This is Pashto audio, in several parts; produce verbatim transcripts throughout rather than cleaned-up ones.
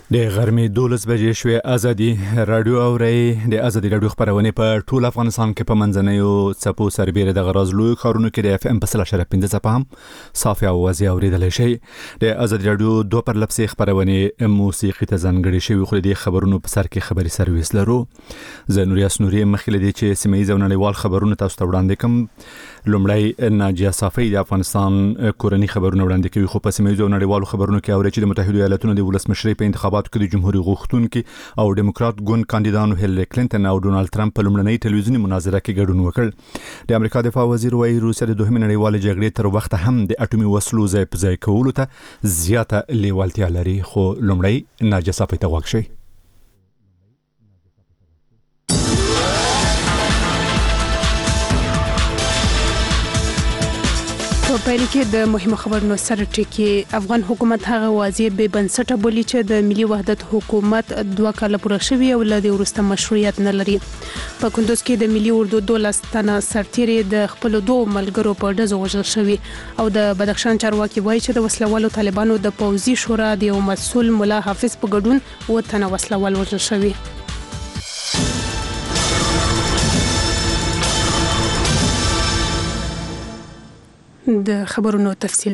د غرمې دولس بجې شوې ازادي رادیو اوري د ازادي رادیو خبرونه په ټول افغانستان کې په منځنیو څپو سربېره د غرض لوی خارونو کې د اف ام په سل اشاره پنځه څپه هم صافي او وازي اوریدل شي. د ازادي رادیو دوه پر لپسې خبرونه موسیقي ته ځانګړي شوی خو د خبرونو په سر کې خبري سرویس لرو. زه نوریا سنوري مخکې دي چې سیمه ییز او نړیوال خبرونه تاسو ته وړاندې کوم. لومړی ناجیه صافي د افغانستان کورنی خبرونه وړاندې کوي خو په سیمه ییز او نړیوالو خبرونو کې اوري چې د متحده ایالاتونو د ولسمشرۍ په انتخاباتو کې د جمهوریت غوښتونکو او دیموکرات ګوند کاندیدانو هیلری کلینټن او ډونالد ټرمپ په لومړنۍ ټلویزیوني مناظره کې ګډون وکړ. د امریکا دفاع وزیر وايي روسیا د دوهمې نړیوالې جګړې تر وخت هم د اټومي وسلو ځای په ځای کولو ته زیاته لیوالتیا لري. خو لومړی ناجیه صافي ته غوږ شئ. په پیل کې د مهمو خبرونو سره ټکی افغان حکومت هغه واضح به بنسټه بولی چې د ملي وحدت حکومت دوه کاله پوره شوی او له دې وروسته مشروعیت نه لري. په کندوز کې د ملي اردو دولس تنه سرتیري د خپل دوه ملګرو په ډزو وژل شوی او د بدخشان چارواکي وایي چې د وسلوالو طالبانو د پوځي شورا د یو مسؤل مولا حافظ په ګډون و تنه وسلوال وژل شوی. د خبرونو تفصیل.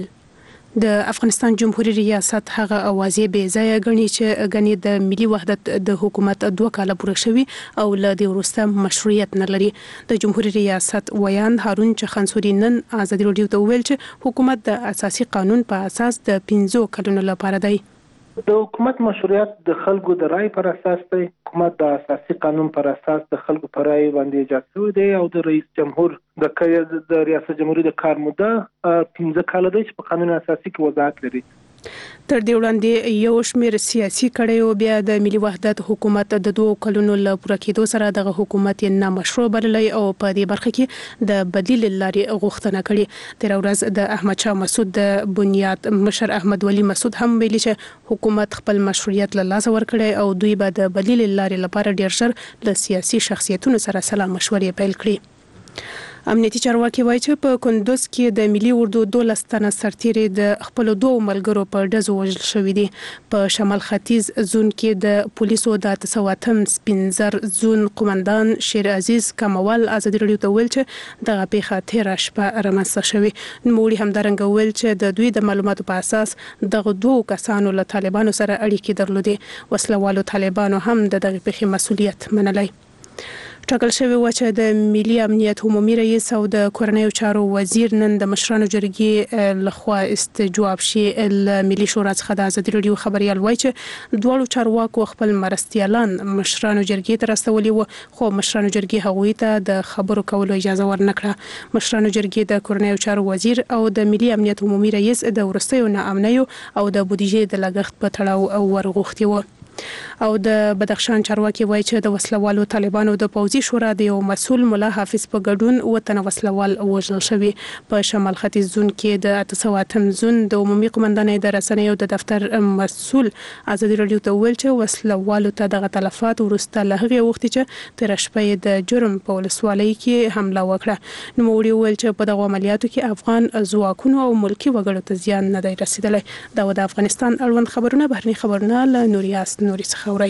د افغانستان جمهوریت ریاست هغه اوازې به ځای غني چې غني د ملي وحدت د حکومت دوه کاله پوره شوی او له دې وروسته مشروعیت نه لري. د جمهوریت ریاست ویان هارون چخانسوري نن ازادي رادیو ته ویل چې حکومت د اساسي قانون په اساس د پنځو کلونو لپاره دی. د حکومت مشروعیت د خلکو د رای پر اساس دی. حکومت د اساسي قانون پر اساس د خلکو پر رای باندې ایجاد شوی دی او د رئیس جمهور د د ریاست جمهوریت د کار موده پنځه کاله دی چې په قانون اساسي کې وضاحت لري. تر دې وړاندې یو شمېر سیاسي کړیو بیا د ملي وحدت حکومت د دوه کلونو ل پوره کېدو سره د حکومت نه مشروع بللی او په دې برخه کې د بدیل لارې غوښتنه کړې. تر ورځ د احمد شاه مسعود د بنیاد مشر احمد ولی مسعود هم ویلي چې حکومت خپل مشروعیت له لاسه ورکړي او دوی به د بدیل لارې لپاره ډیر ژر له سیاسي شخصیتونو سره سلا مشورې پیل کړي. امنیتي چارواکي وایي چې په کندوز کې د ملي اردو دولس تنه سرتیري د خپل دوه ملګرو په ډزو وژل شوی دي. په شمال ختیځ زون کې د پولیسو د تسواتم سپینزر زون قومندان شیر عزیز کموال ازادي رادیو ته ویل چې دغه پیښه تیر شپه رامنځته شوې. نوموړي همدارنګه ویل چې د دوی د معلوماتو په اساس دغه دوه کسانو له طالبانو سره اړیکې درلودې. وسلوالو طالبانو هم د دغه پیښې مسؤلیت منلی. ټاکل شوی و چې د ملي امنیت عمومي رئیس او د کورنیو چارو وزیر نن د مشرانو جرګې لخوا استجواب شي. ل ملي شورا څخه د ازادي رادیو خبريال وایي چې دواړو چارواکو خپل مرستيالان مشرانو جرګې ته راستولي و خو مشرانو جرګې هغوی ته د خبرو کولو اجازه ورنکړه. مشرانو جرګې د کورنیو چارو وزیر او د ملي امنیت عمومي رئیس د ورستیو ناامنیو او د بودیجې د لګښت په تړاو ورغوښتي و. او د بدخشان چارواکي وایي چې د وسلوالو طالبانو د پوځي شورا د یو مسؤل مولا حافظ په ګډون وطن وسلوال وژل شوی. په شمال ختیځ زون کې د اتسواتم زون د عمومي قومندانۍ د رسنیو د دفتر مسؤل ازادي رادیو ته ویل چې وسلوالو ته دغه تلفات ورسته له هغې وخت چې تر شپې د جرم په ولسوالۍ کې حمله وکړه. نوموړي ویل چې په دغه عملیاتو کې افغان ځواکونو او ملکی وګړو ته زیان نه دی رسیدلی. دا د افغانستان اړوند خبرونه بهرني خبرونه له نوریاس نوري څخه اورئ.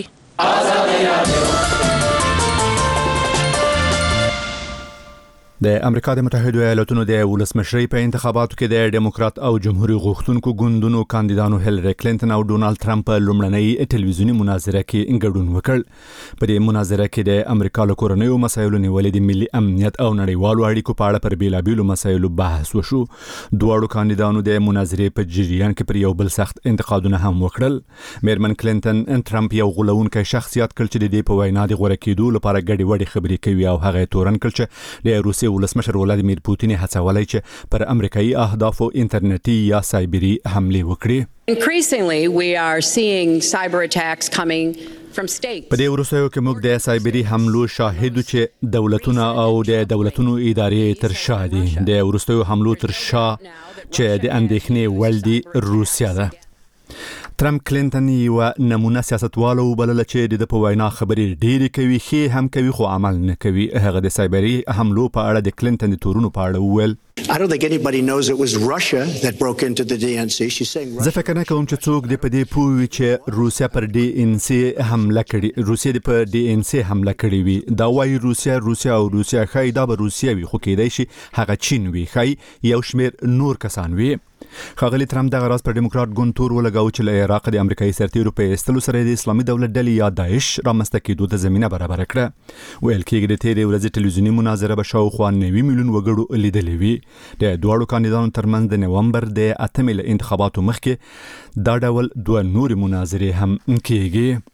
د امریکا د متحده ایالاتونو د ولسمشرۍ په انتخاباتو کې د دیموکرات او جمهوریت غوښتونکو ګوندونو کاندیدانو هیلری کلینټن او ډونالد ټرمپ په لومړنۍ ټلویزیوني مناظره کې ګډون وکړ. په دې مناظره کې د امریکا له کورنیو مسایلو نیولې د ملي امنیت او نړیوالو اړیکو په اړه پر بیلابیلو مسایلو بحث وشو. دواړو کاندیدانو د مناظرې په جریان کې پر یو بل سخت انتقادونه هم وکړل. میرمن کلینټن ټرمپ یو غولونکی شخصیت کړ چې د دې په وینا د غوړه کېدو لپاره ګډې وډې خبرې کوي او هغه تورن کړ چې د روسي ولسمشر ولادیمیر پوتین هڅولای چې پر امریکایي اهدافو انټرنیټي یا سایبری حمله وکړي. Increasingly we are seeing cyber attacks coming from states. په دې وروستیو کې موږ د سایبری حملو شاهدو چې دولتونه او د دولتونو ادارې تر شا دي. د وروستیو حملو تر شا چې د اندېښنې وړ دي روسیا ده. ټرمپ کلینټن یو نمونه سیاستوال وبلل چې د په وینا خبرې ډېری کوي خې هم کوي خو عمل نه کوي. هغه د سایبری حملو په اړه د کلینټن د تورونو په اړه وویل I don't think anybody knows it was Russia that broke into the D N C. She's saying زه فکر نه کوم چې څوک د پدې پوي چې روسیا پر ډي ان سي حمله کړې روسیا د پر ډي ان سي حمله کړې وي دا وايي روسیا روسیا او روسیا خای دا به روسیا وي خو کېدای شي هغه چین وي خای یو شمیر نور کسان وي خاغلی ترامپ دغه راز پر دیموکرات ګوند تور ولګاو چې له عراق د امریکایي سرتیرو په استلو سره د اسلامي دولت ډلې یا داعش رامنځته کېدو ته زمينه برابر کړه ویل کېږي د تیرې ورځې ټلویزیونی مناظره به شاوخوا نوي میلیون وګړو لیدلې وي د دوړو کاندیدانو ترمنځ د نومبر د اتمې له انتخاباتو مخکې دا ډول دوه نور مناظرې هم کېږي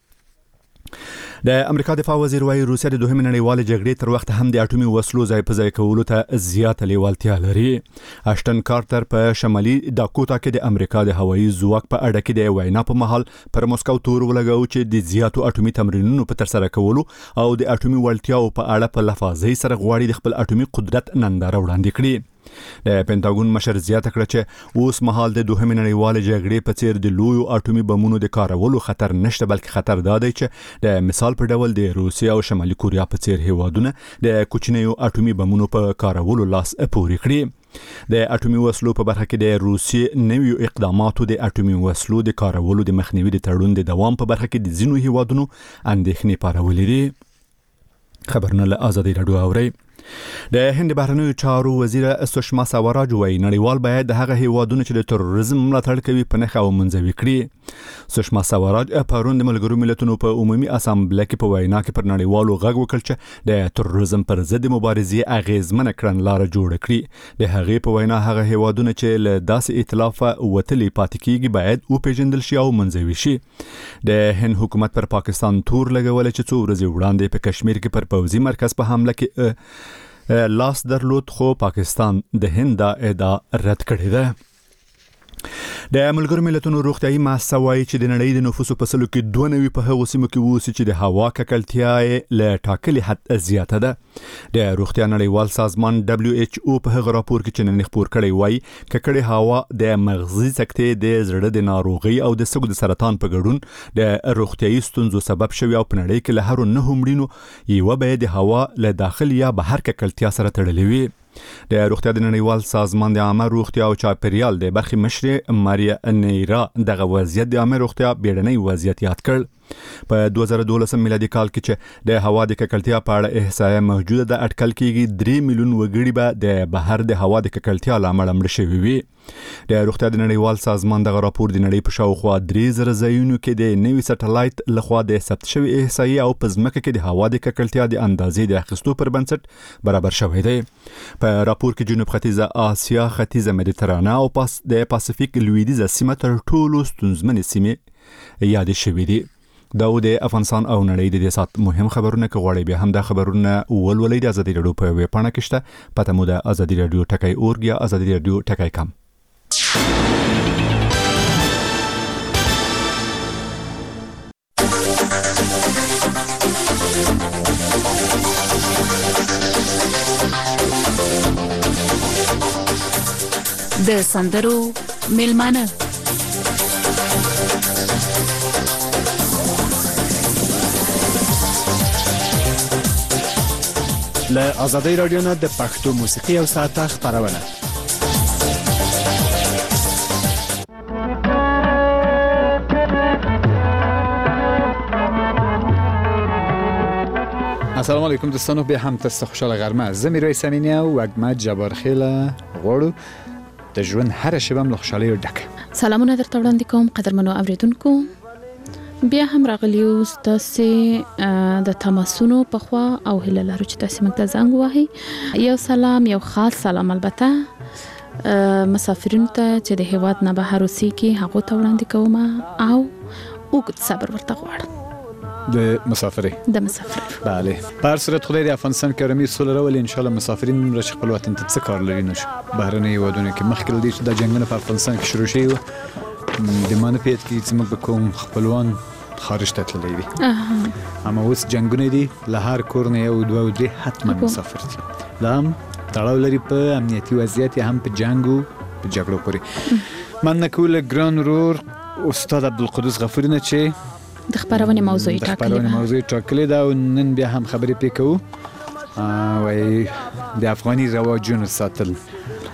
د امریکا دفاع وزیر وايي روسیا د دوهمې نړیوالې جګړې تر وخت هم د اټومي وسلو ځای په ځای کولو ته زیاته لیوالتیا لري اشټن کارټر په شمالي داکوتا کې د امریکا د هوایي ځواک په اړه کې د وینا په محل پر مسکو تور ولګاو چې د زیاتو اټومي تمرینونو په تر سره کولو او د اټومي وړتیاو په اړه په لفاظي سره غواړي د خپل اټومي قدرت ننداره وړاندې کړي د پینټاګون مشر زیاته کړه چې اوس مهال د دوهمې نړیوالې جګړې په څیر د لویو اټومي بمونو د کارولو خطر نشته بلکې خطر دا دی چې د مثال په ډول د روسیا او شمالي کوریا په څیر هیوادونه د کوچنیو اټومي بمونو په کارولو لاس پورې کړي د اټومي وسلو په برخه کې د روسیې نویو اقداماتو د اټومي وسلو د کارولو د مخنیوي د تړون د دوام په برخه کې د ځینو هیوادونو اندېښنې پارولې دي خبرونه له آزادي راډیو اوري د هند بهرنیو چارو وزیر سشما سوراج وايي نړیوال باید د هغه هیوادونو چې د تروریزم ملاتړ کوي په نښه او منځوي کړي سشما سوراج پرون د ملګرو ملتونو په عمومي اسامبله کې په وینا کې پر نړیوالو غږ وکړ چې د تروریزم پر ضد مبارزې اغیزمنه کړنلاره جوړه کړي د هغې په وینا هغه هیوادونه چې له داسې ائتلاف وتلي پاتې کیږي باید او پیژندل شي او منځوي شي د هند حکومت پر پاکستان تور لګول چې څو ورځې وړاندې په کشمیر کې پر پوځي مرکز په حمله کې لاس درلود خو پاکستان د هند دا ادعا رد کړې ده د ملګرو ملتونو روغتیايي مؤسسه وايي چې د نړۍ د نفوسو په سلو کې دوه نوي په هغو سیمو کې اوسي چې د هوا ککړتیا یې له ټاکلي حد زیاته ده د روغتیا نړیوال سازمان دبليو ایچ او په هغه راپور کې چې نن خپور کړی وايي ککړې هوا د مغزي سکتې د زړه د ناروغي او د سږو د سرطان په ګډون د روغتیايي ستونزو سبب شوی او په نړۍ کې له هر نه مړینو یو به د هوا له داخل یا بهر ککړتیا سره تړلې وي د روغتیا د نړیوال سازمان د عامه روغتیا او چاپیریال د برخې مشر ماریا نیرا دغه وضعیت د عامه روغتیا بیړنی وضعیت یاد کړ په دوه زره دولس میلادي کال کې چې د هوا د ککړتیا په اړه احصایه موجوده د اټکل کېږي درې میلیون وګړي به د بهر د هوا د ککړتیا لامل مړ شوي وي د روغتیا د نړیوال سازمان دغه راپور د نړۍ په شاوخوا درې زره ځایونو کې د نوي سټلایټ لخوا د ثبت شوی احصایه او په ځمکه کې د هوا د ککړتیا د اندازې د اخیستو پر بنسټ برابر شوی دی په راپور کې جنوب ختیځه آسیا ختیځه مدیترانه او پاس د پاسفیک لویدیځه سیمه تر ټولو ستونزمنې سیمې یاد شوې دي دا د افغانستان او نړۍ د دې سات مهم خبرونه کوي بیا هم د خبرونه ولولې د ازادي رادیو په ویب پاڼه کې شته پته مو د ازادي رادیو ټکای اورګ یا ازادي رادیو ټکای کم د سندرو ملمانه له آزادی رادیو نه د پښتو موسیقي او ساعته خبرونه السلام علیکم دوستانو به هم تاسو خوشاله غرمه زمیروی سمینی او احمد جبار خیل غوړو د ژوند هر شبم له خوشالۍ ډک سلامونه درته وړاندې کوم قدرمنو اوریدونکو بیا هم راغلیو تاسو د تماسونو په خوا او هله لرو چې تاسو موږ ته زنګ وهي یو سلام یو خاص سلام البته مسافرینو ته چې د هیواد نه بهر اوسېږي هغه ته وړاندې کوم او وګت صبر ورته غواړم د مسافرۍ د مسافرۍ بله په هر صورت خدای د افغانستان کرامي سول راولي ان شاء الله مسافرین راشي خپل وطن ته څه کار لري نو بهرنۍ هیوادونو کې مخکې دي چې د جنگونو په افغانستان کې شروع شوی د مانپیت کې چې موږ کوم خپلوان خارج ته تللی دي اما اوس جنگونه دي له هر کور نه یو دوه درې حتما مسافر دي دا هم تړاو لري په امنیتي وضعیت هم په جنگو په جګړو پورې من نکول ګران رور استاد عبدالقدوس غفوری نه چې د خبرونه موضوعي ټاکلې د خبرونه موضوعي ټاکلې دا نن بیا هم خبرې پکې کوو وای د افغاني رواجونو ساتل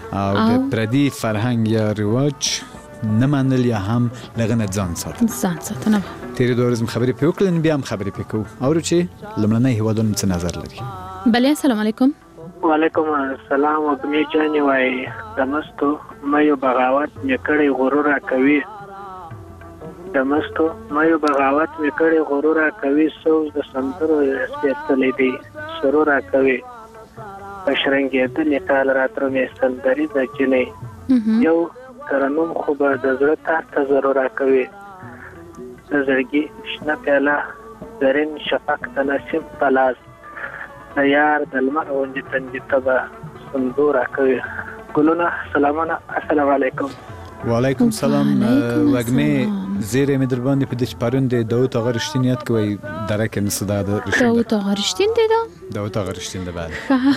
او د پردي فرهنګ یا رواج نه منل یا هم لغنه ځان ساتل ځان ساتنه تیرې دوه ورځې خبرې پې وکړلې بیا هم خبرې پې کوو او چې لومړنی هیوادونه څه نظر لري. بله السلام علیکم. وعلیکم السلام. وګمې جانې وایي د مستو مایو بغاوت مې کړی غرور کوي د مستو مایو بغاوت مې کړی غرور کوي سوز د سندرو سپېڅلی دی سرور کوي په شرنګېدلې ټال راترو مې سندري د جنۍ یو ترنم خو به د زړه تار ته ضرور کوي د زړګي شنه پیاله زرین شفق د نسیم په لاس د یار د لمر غوندې تندي ته به سندور کوي ګلونه سلامونه السلام علیکم. وعلیکم سلام. وګمې زیره مې در باندې په دې پرون د داوود آقا رښتین یاد کوي درک نه صدا د داوود آقا رښتین دی دا داوود آقا رښتین دی بعد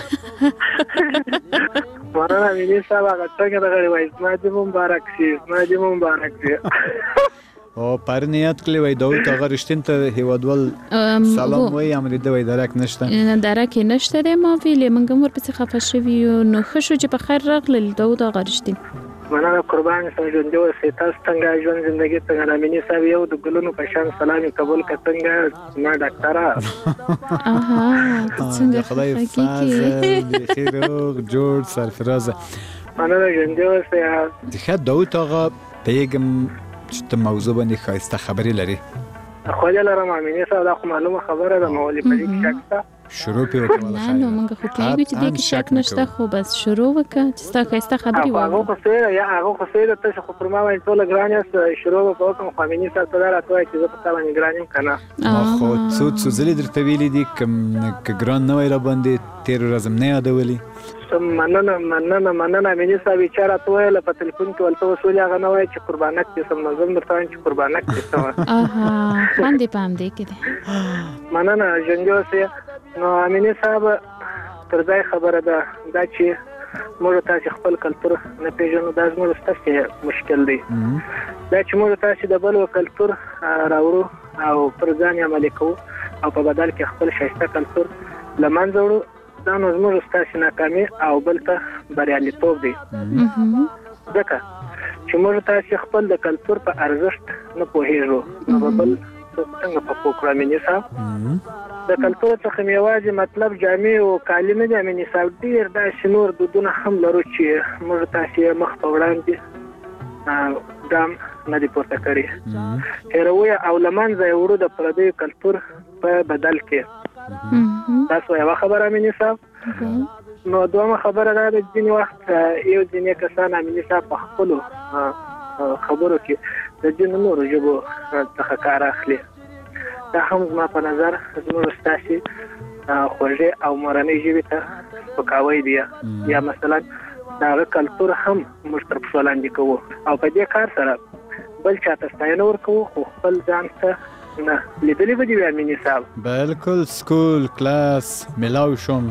مولانا مې صاحب هغه څنګه دغه وایي ما دې مبارک شي ما دې مبارک شي او پرون یاد کړی وای داوود آقا رښتین ته هیوادوال سلام وای امر دې وای درک نشته نه درک نشته د ما ویلې منګم ورپسې خفه شوی نو خشو چې په خیر راغلی داوود آقا رښتین مننه قربان سم ژوند او سیتاس څنګه ژوند ژوندۍ څنګه نامینی صاحب یو د ګلونو په شان سلامي قبول کړنګ ما ډاکټره اها څنګه خدای فضل خیر او جوړ سرفراز مننه ژوند او سیتاس د خد داوود آقا پیغام چې موضوع باندې خاصه خبرې لري خو له رامینی صاحب دا معلومه خبره ده مولي په دې شک شروع په وکړه نه نو موږ خو کوي چې دې کې شک نشته خو بس شروع وکړه چې ستا خسته خبري وایي هغه خو سره یا هغه خو سره ته خو پر ما وایي ټول ګرانیاس شروع وکړم خو مینه سره ته راځي چې زه په تا باندې ګرانیم کنه خو څو څو زلي درته ویلي دي کوم ګران نه وای را باندې تیر ورځم نه یادولي مننه مننه مننه مینه صاحب چاره ته ویل په ټلیفون کې ولته وسول هغه نه وای چې قربانت کې سم نظم درته چې قربانت کې سم اها باندې پام دې کې مننه جنجو سه نو امینه صاحب تر ځای خبره ده دا چې موږ تاسو خپل کلتور نه پیژنو دا زموږ ستاسو مشکل دی دا چې موږ تاسو د بل کلتور راوړو او پر ځان عملي کوو او په بدل کې خپل شایسته کلتور لمنځه وړو دا نو زموږ ستاسو ناکامي او بل ته بریالیتوب دی ځکه چې موږ تاسو خپل د کلتور په ارزښت نه پوهیږو نو بل څنګه په پوکړه مې صاحب د کلتور څخه میوازي مطلب جامع او کالی نه دی مې صاحب ډیر دا شنور دودونه هم لرو چې موږ تاسو مخ په وړاندې دام نه دی پورته کړی هروي او لمنځه وړو د پردي کلتور په بدل کې تاسو یو خبره مې صاحب نو دوه خبره ده د ځینې وخت یو ځینې کسان مې صاحب په خپل خبرو کې د جن نور جبو څخه کار اخلي دا هم زما په نظر زموږ ستاسي خوږه او مورنۍ ژبه ته پکاوي دی یا مثلا دا کلتور هم موږ تر څو لاندې کوو او په دې کار سره بل چاته ستاینه ورکوو خو خپل ځان ته نه لیدلې به دی امینی صاحب بالکل سکول کلاس ملاو شوم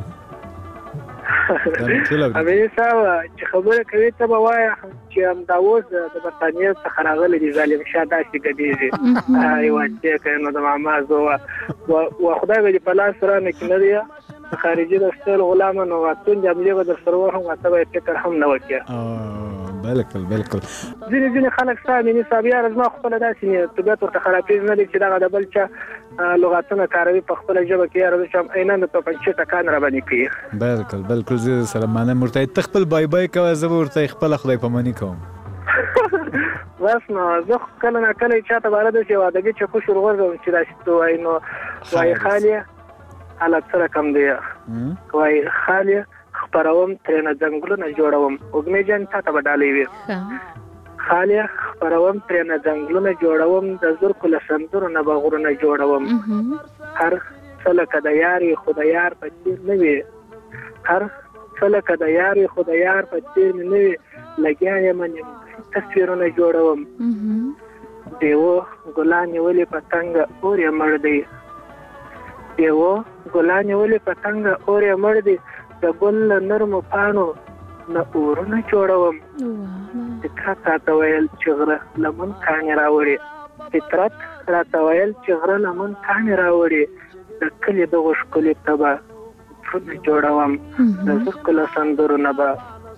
امینی صاحب چې خبره کوي ته به وایي چې هم دا اوس د برتانیې څخه راغلی دی ظالم شاه داسې ګډېږي ایوه چې کوي نو د ماما زه و خدای به دې په لاس رانه کې نه دی خارجي د ستل غلامه نو اتون جملې به در سره وهم ته به فکر هم نه وکړي بالکل بالکل ځینې ځینې خلک ستا امیني صاحب یاره زما خپله داسې طبیعت ورته خرابېږي نه دی چې دغه د بل چا لغاتونه کاروي په خپله ژبه کې یاره زه چې هم عیناً د توپنچې ټکان راباندې کوي بالکل بالکل زه سره منم ورته ته خپل بای بای کوه زه به ورته خپله خدای پاماني کوم بس نو زه کله نه کله چاته باره داسې یو ادبي چکش ورغورځوم چې داسې ته وایي نو وایي خالې حالت سره کم دی وایي خالې خبروم ترنه ځنګلونه جوړوم وګمې جان تاسو به ډالې وي خالیا خبروم ترنه ځنګلونه جوړوم د زرکو لسندرو نه بغورونه جوړوم هر څلکه د یاري خدایار په تیر نه وي هر څلکه د یاري خدایار په تیر نه وي لګیا یم تصویرونه جوړوم دیو ګلان ولې پتنګ اورې مړ دی دیو ګلان ولې پتنګ اورې مړ دی د ګل نرمو پاڼو نه اورونه جوړوم فطرت راته ویل چې غره لمن کاڼې راوړې فطرت راته ویل چې غره لمن کاڼې راوړې د کلي دغو ښکلي ته به پرونه جوړوم د زرکو له سندرو نه به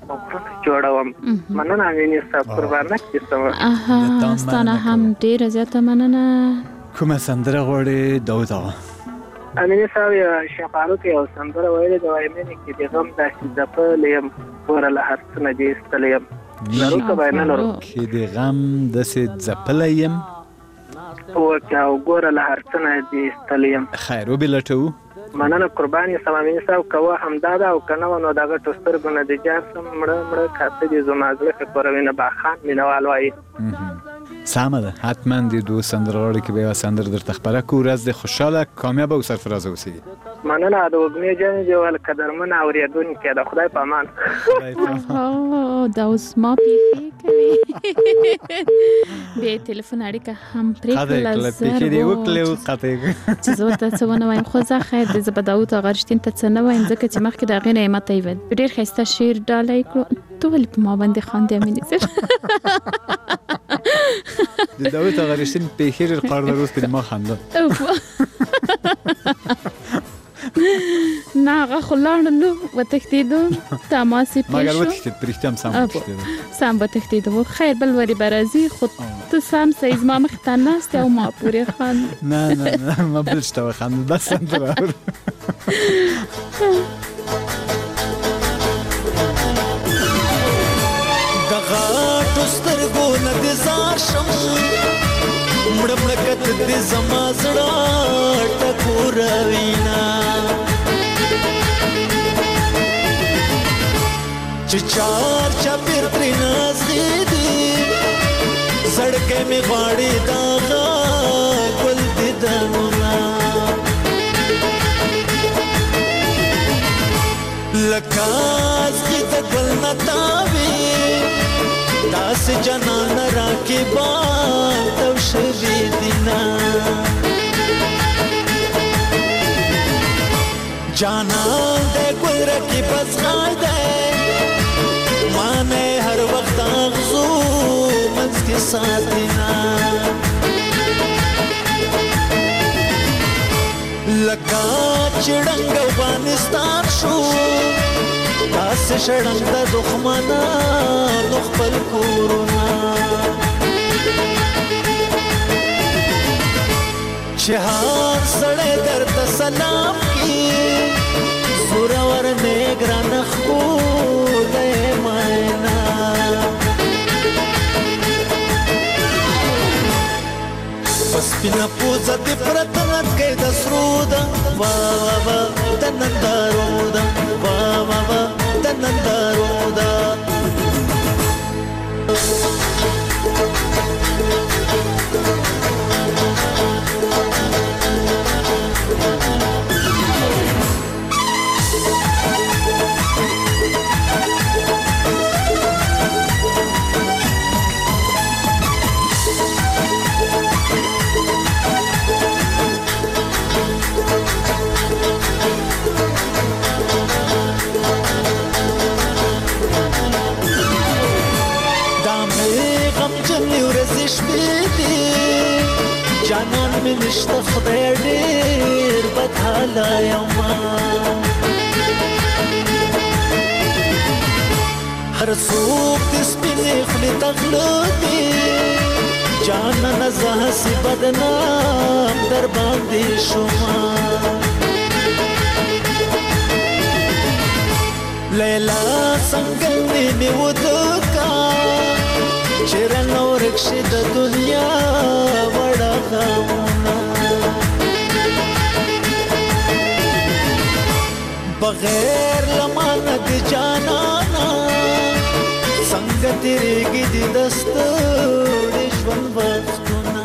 جوړوم. مننه امینه صاحب، قربانه کیسه. اها ستانه هم ډیره زیاته مننه. کومه سندره غواړي داود آقا؟ امینه صاحب شفاعت کې او سندره ویلې د وایمنې کې د غم داسې ځپل یم ور له هر څه نه دې ستل یم. ضرور که بیان لرو کې د غم داسې ځپل یم او او ګور له هر څه نه دې ستل یم. خیر وبلټو. مننه قرباني سم امینه صاحب، کوه همدا ده او کنه نو دغه ټوستر ګنه د جان سم مړه مړه کاته دې زما زړه کوروینه باخان مینوال وایي. سمه ده، حتما د دو سندرغاړي کې به سندر در تخبره کو ورځ د خوشاله کامیاب او سرفراز اوسئ. مننه د وګمې جن دی ول قدرمن اوریدونکو د خدای په امان. او دا اوس ما پیخي کوي به ټلیفون اړیکه هم پرې کړل زه دې وکړو قطعي چې زه ته څه ونه وایم، خو زه خیر دې زبداوت غرشتین ته څه نه وایم ځکه چې مخکې د غینه ایمه ته وید ډیر خسته شیر ډالای کړو ته ولې په ما باندې خاندې امینه سره د داوود غرشتین په خیر قرار روز په ما خنده نه هغه خلاړلو وتښتېدو تماسې پیښ مګر وتښتېد پرېښتیا هم سم وتښتېدو سم وتښتېدو. خیر بل وري به راځي خو ته سم سیز ما مخې ته ناست او ما پورې خاندې. نه نه نه ما بل شته وخاندې دا سندره د غاټو سترګو نه دې زار شم مړه مړه کت دې زما زړه ټکوروینا چې چار چاپېر ترې نازغې دي زړګی مې غواړي داغه ګل دیدنونه لکه ازغې د ګل نه تاوي داسې جنان راکبا تو شوي دینا جانان دې ګل راکب ازغای دې مانه هر وخت اغزو منځ کې ساتینا لکه چړنګ افغانستان شو داسې شړنګ د دښمنانو خپل کورونه چې هر سړی درته سلام کړي زورور نیګران ښکلی مینا په سپینه پوزه دې پرته لکۍ د سرو ده وا وا وا د نندارو ده وا وا وا د نندارو ده جانان می نشته خدای ډېر بد حاله یمه هر څوک د سپینې خولې ته غله دي جانانه زه هسې بدنام در باندې شومه لیلا څنګه مې ودکا چیرې نور کښې د دنیا وړه غمونه بغیر لمانه د جانانا څنګه تېرېږي د دستړې ژوند وختونه.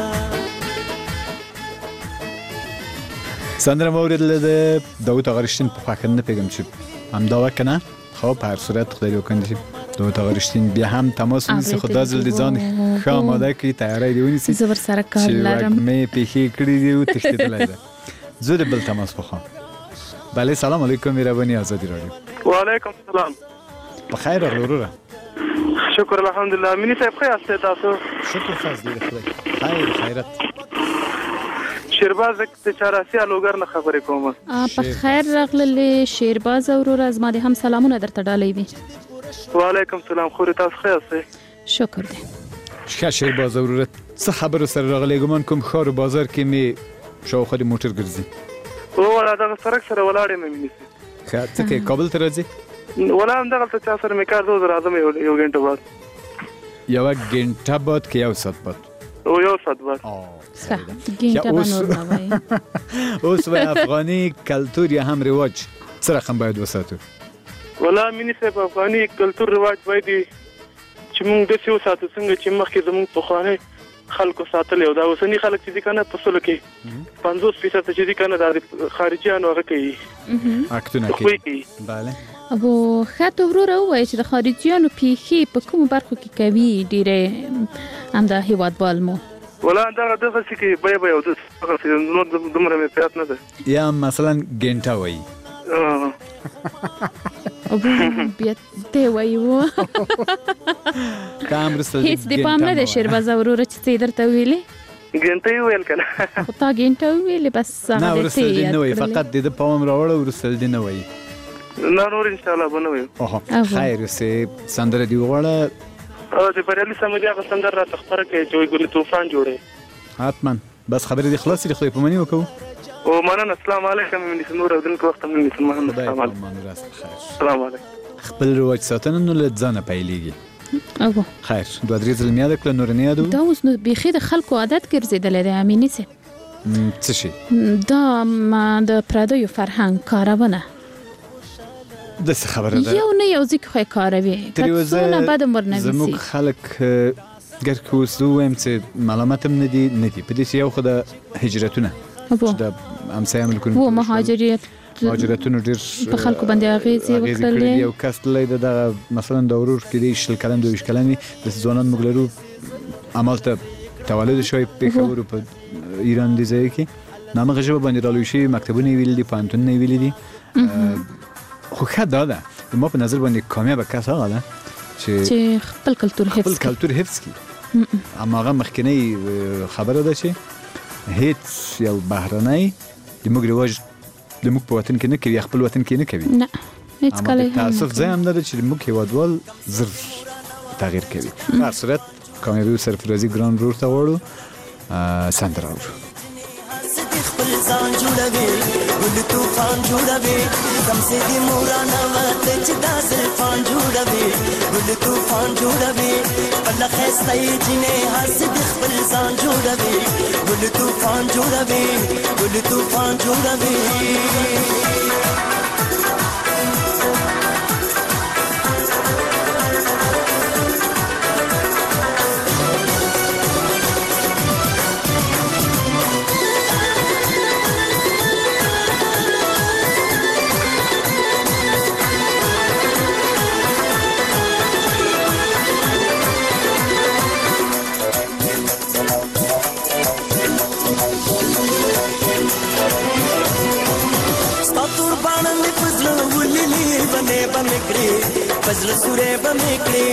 سندره مو اورېدله د داود آقا رشتین په خوا نه پوهېږم چې همدا وه که نه. خب په هر صورت خدای دې وکړي چې داود آقا رشتین بیا هم تماس ونیسي خو دا ځل د ځان ښه آماده کړي تیاری دې ونیسي زه ورسره کار لرم چې وږمې پېښې کړي دي او تښتېدلی ده. زه د بل تماس بخوام. بله سلام علیکم مهرباني ازادي راډیو. وعلیکم السلام. په خیر راغلی وروره. شکر الحمدلله. مینې صاحب ښه یاست تاسو؟ شکر فضل د خدای. خیر خیرت. شیرباز د چاراسي الوګر نه خبرې کوم. په خیر راغلی شیرباز وروره، زما دې هم سلامونه درته ډالۍ وي. وعلیکم السلام خوري تاسو ښه یاست؟ شکر دی. ښه شیرباز ضرورت څه خبرو سره راغلی ګمان کوم ښار و بازار کې مې شاوخوا د موټر ګرځي. او دغه سړک سره ولاړ یم مینې سي. ښه څه کوې کابل ته راځې؟ ولا همدغلته چا سره مې کار دی زه راځم یو ګنټه بعد. یوه ګنټه بعد که یو ساعت بعد؟ او یو ساعت بعد. ښه ګنټه به نور نه وایي. اوس وایي افغاني کلتور یا هم رواج څه رقم باید وساتو؟ ولا مینې صاحب افغاني کلتور رواج باید چې موږ داسې وساتو څنګه چې مخکې زموږ پخواني خلکو ساتلی او دا اوسني خلک چې دي که نه په سلو کې پنځوس فیصد چې دي که نه دا د خارجیانو هغه کوي اکتونه کوي. بله او ښه ته وروره ووایه چې د خارجیانو پیښې په کومو برخو کې کوي ډېرې همدا هېوادوال مو؟ ولا دغه دغسې کې بیه به یو دغسې نور دومره مې پیات نه ده. یا مثلا ګنټه وایي او بیا ته وایي و هیڅ د پام نه دی شیربازه وروره چې څه یې درته ویلې؟ ګنټه یې وویل که نه خو تا ګنټه وویلې بس نه وروسته دې نه وایي فقط د ده پام راوړه وروسته دې نه وایي. نه نور انشاءالله به نه ویم. خیر اوسې سندره دې وغواړه. د بریالي صمدي هغه سندره راته خپره کړې چې وایي ګل طوفان جوړوي. حتما بس خبرې دې خلاصې د خدای په مني وکړو. او مننه السلام علیکم مې نور اودونکو وخت مې مسلمان السلام علیکم. السلام علیکم. خپل رواج ساتنه نو له ځانه پیلېږي. او خیر دوه درې ځله مې یاده کړه نور نه یادوو. دا اوس نو بیخي د خلکو عادت ګرځېدلی دی امیني صاحب. څه شي؟ دا د پردیو فرهنګ کارونه داسې خبره ده یو نه یو ځای کې خو یې کاروي که څونه بد هم ورنه ویسي. زموږ خلک ګر که اوس ووایم چې ملامت هم نه دي نه دي په دې چې یو خو د هجرتونه چې د همسایه ملکونو و مهاجریت مهاجرتونو ډېر په خلکو باندې اغېزې وکړلې. یو کس تللی ده دغه مثلا د ورور کې دی شل کلن دوه ویشت کلن وي داسې ځوانان موږ لرو همالته تولد شوی پېښور په ایران دې ځای کې نو همغه ژبه باندې رالوی شوي مکتبونه یې ویلي دي پوهنتونونه یې ویلي دي. خو ښه دا ده ما په نظر باندې کامیابه کس هغه ده چې خپل کلتور حفظ خپل کلتور حفظ کړي. هماغه مخکینۍ خبره ده چې هیڅ یو بهرنی د موږ رواج د موږ په وطن کې نه کوي خپل وطن کې نه کوي. نه هیڅ کله هم تاسف ځای هم ده چې موږ هېوادوال زر تغییر کوي. په هر صورت کامیابي او سرفرازي ګران ورور ته غواړو سندره اورو. خپل ځان جوړوي ګل طوفان جوړوي کم سي دي مورانه وته چې دا زلفان جوړوي ګل طوفان جوړوي الله خسته جنې حس دي خپل ځان جوړوي ګل طوفان جوړوي ګل طوفان جوړوي. پزل سوره بمکړي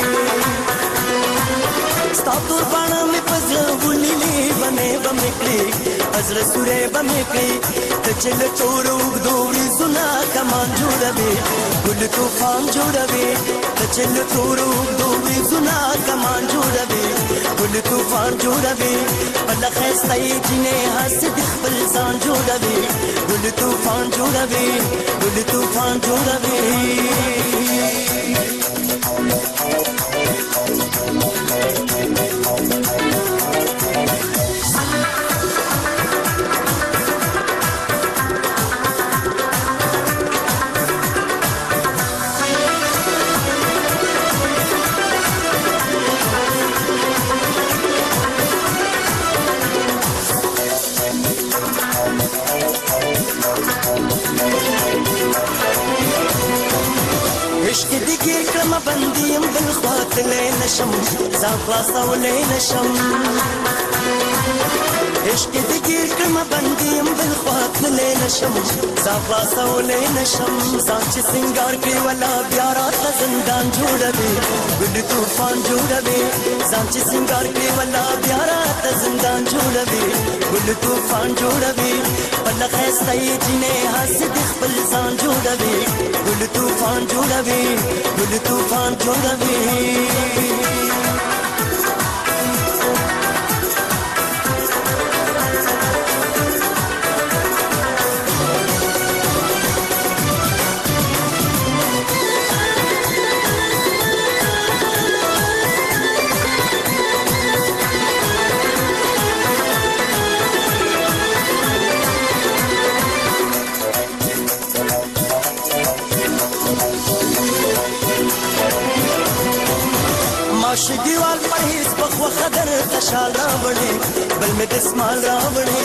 ستا تور باڼه مې پزل ولېلې بمې بمکړي پزل سوره بمکړي ته چل تور وګدو ورزونه کمان جوړوي ګل طوفان جوړوي ته چل تور وګدو ورزونه کمان جوړوي ګل طوفان جوړوي الله خسته جنې حس د خپل ځان جوړوي ګل طوفان جوړوي ګل طوفان جوړوي. عشق دې کې کړم بندیم بل خواته نشم ځان خلاصولې نشم عشق دې ګیر کړم باندې يم بل خوا تللی نشم ځان خلاصولی نشم ځان چې سینګار کړې ولا بیا راته زندان جوړوي ګل طوفان جوړوي ځان چې سینګار کړې ولا بیا راته زندان جوړوي ګل طوفان جوړوي بل ښایسته یې جینۍ هسې د خپل ځان جوړوي ګل طوفان جوړوي ګل طوفان جوړوي شګیوال پر هیڅ بخوا خدر تشال راوړې بل مې دسمال راوړې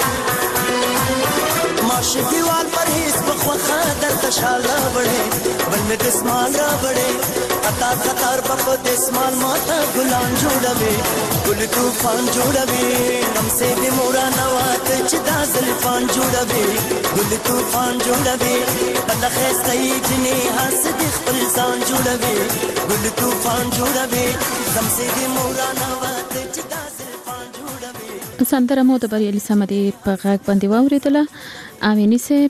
ما شګیوال پر هیڅ بخوا خدر تشال راوړې بل مې دسمال راوړې قطار قطار په دسمال ماته ګلان جوړوي ګل طوفان جوړوي نم سه دې مورا نوات چې دا زلفان جوړوي ګل طوفان جوړوي بل خسته یې جنې هاس دې خپل ځان جوړوي ګل طوفان جوړوي نم سه دې مورا نوات چې دا زلفان جوړوي سندره مو د بریالي سمدي په غږ باندې واوریدله امینی سه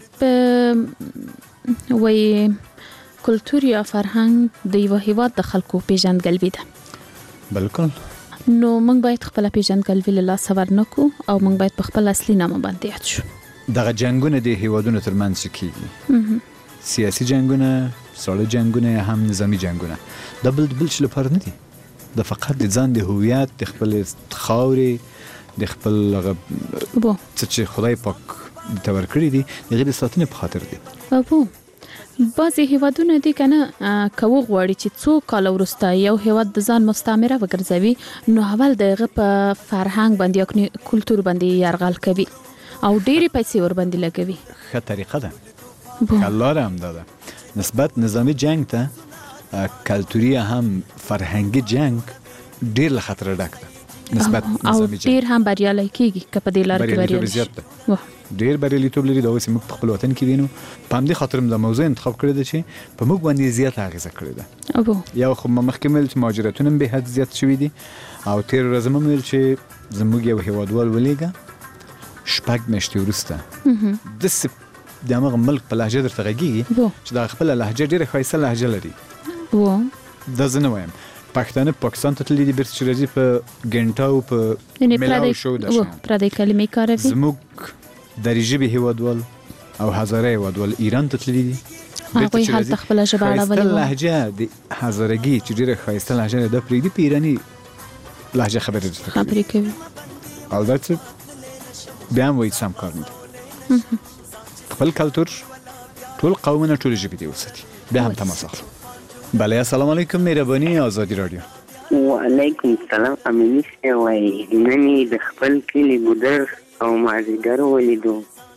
وای کلتور یا فرهنګ د یو هیواد د خلکو پیژندګلوي ده بالکل نو موږ باید خپل پیژندګلوي له لاس ور نکو او موږ باید په خپل اصلي نامه باندې یاد شو دغه جنگونه د هیوادونو ترمنځ کیږي سیاسي جنگونه سړی جنگونه هم نظامی جنگونه د بل بل څه لپاره نه دي د فقط د ځان د هویت د خپل خاورې د خپل بو چې خدای پاک تور کړی دي د غیر ساتنې په خاطر دي بو بعضی هیوادونه دي کنه کوو غواړي چې څو کال وروسته یو هیواد د ځان مستعمره وګرځوي نو اول دغه په فرهنګ باندې او کلتور باندې یرغل کوي او ډېری پیسې ور باندې لګوي ښه طریقه ده الله رحم ده نسبت نظامی جنگ ته کلتوري هم فرهنګي جنگ ډېر له خطر ډک ده نسبت نظامی جنگ او ډېر هم بریالي کیږي کله د لار کې بریالي ډېر بریالیتوب لري دا اوس موږ په خپل وطن کې وینو په همدې خاطر موږ د موضوع انتخاب کړی دی چې په موږ باندې زیات اغیزه کړې ده ابو یو خو مخکمل چې مهاجرتونه به حد زیات شوي دي او تیر ورځ مې ویل چې زموږ یو هیوادوال ولېګه شپږ میاشتې وروسته د دغه ملک په لهجه درته غږیږي چې دا خپل لهجه ډېره ښایسته لهجه لري و دا زه نه وایم پښتانه پاکستان ته تللي دي بیرته چې راځي په ګنټا او په میلاو شو د شان پردې کلمې کاروي زموږ د ژبې هیوادوال او هزاره هیوادوال ایران ته تللي دي هغوی هلته خپله ژبه اړولې وه لهجه د هزارګي چې ډېره ښایسته لهجه ده پرېږدي په ایراني لهجه خبرې درته خبرې کوي او دا څه بیا هم وایي سم کار نه دی خپل کلتور ټول قومونه ټول ژبې دې وساتي بیا هم تماس اخلو بله السلام علیکم مهرباني آزادي رادیو وعلیکم السلام امینی صاحب وایي نن یې د خپل کلي ګودر او مازیګر ولیدو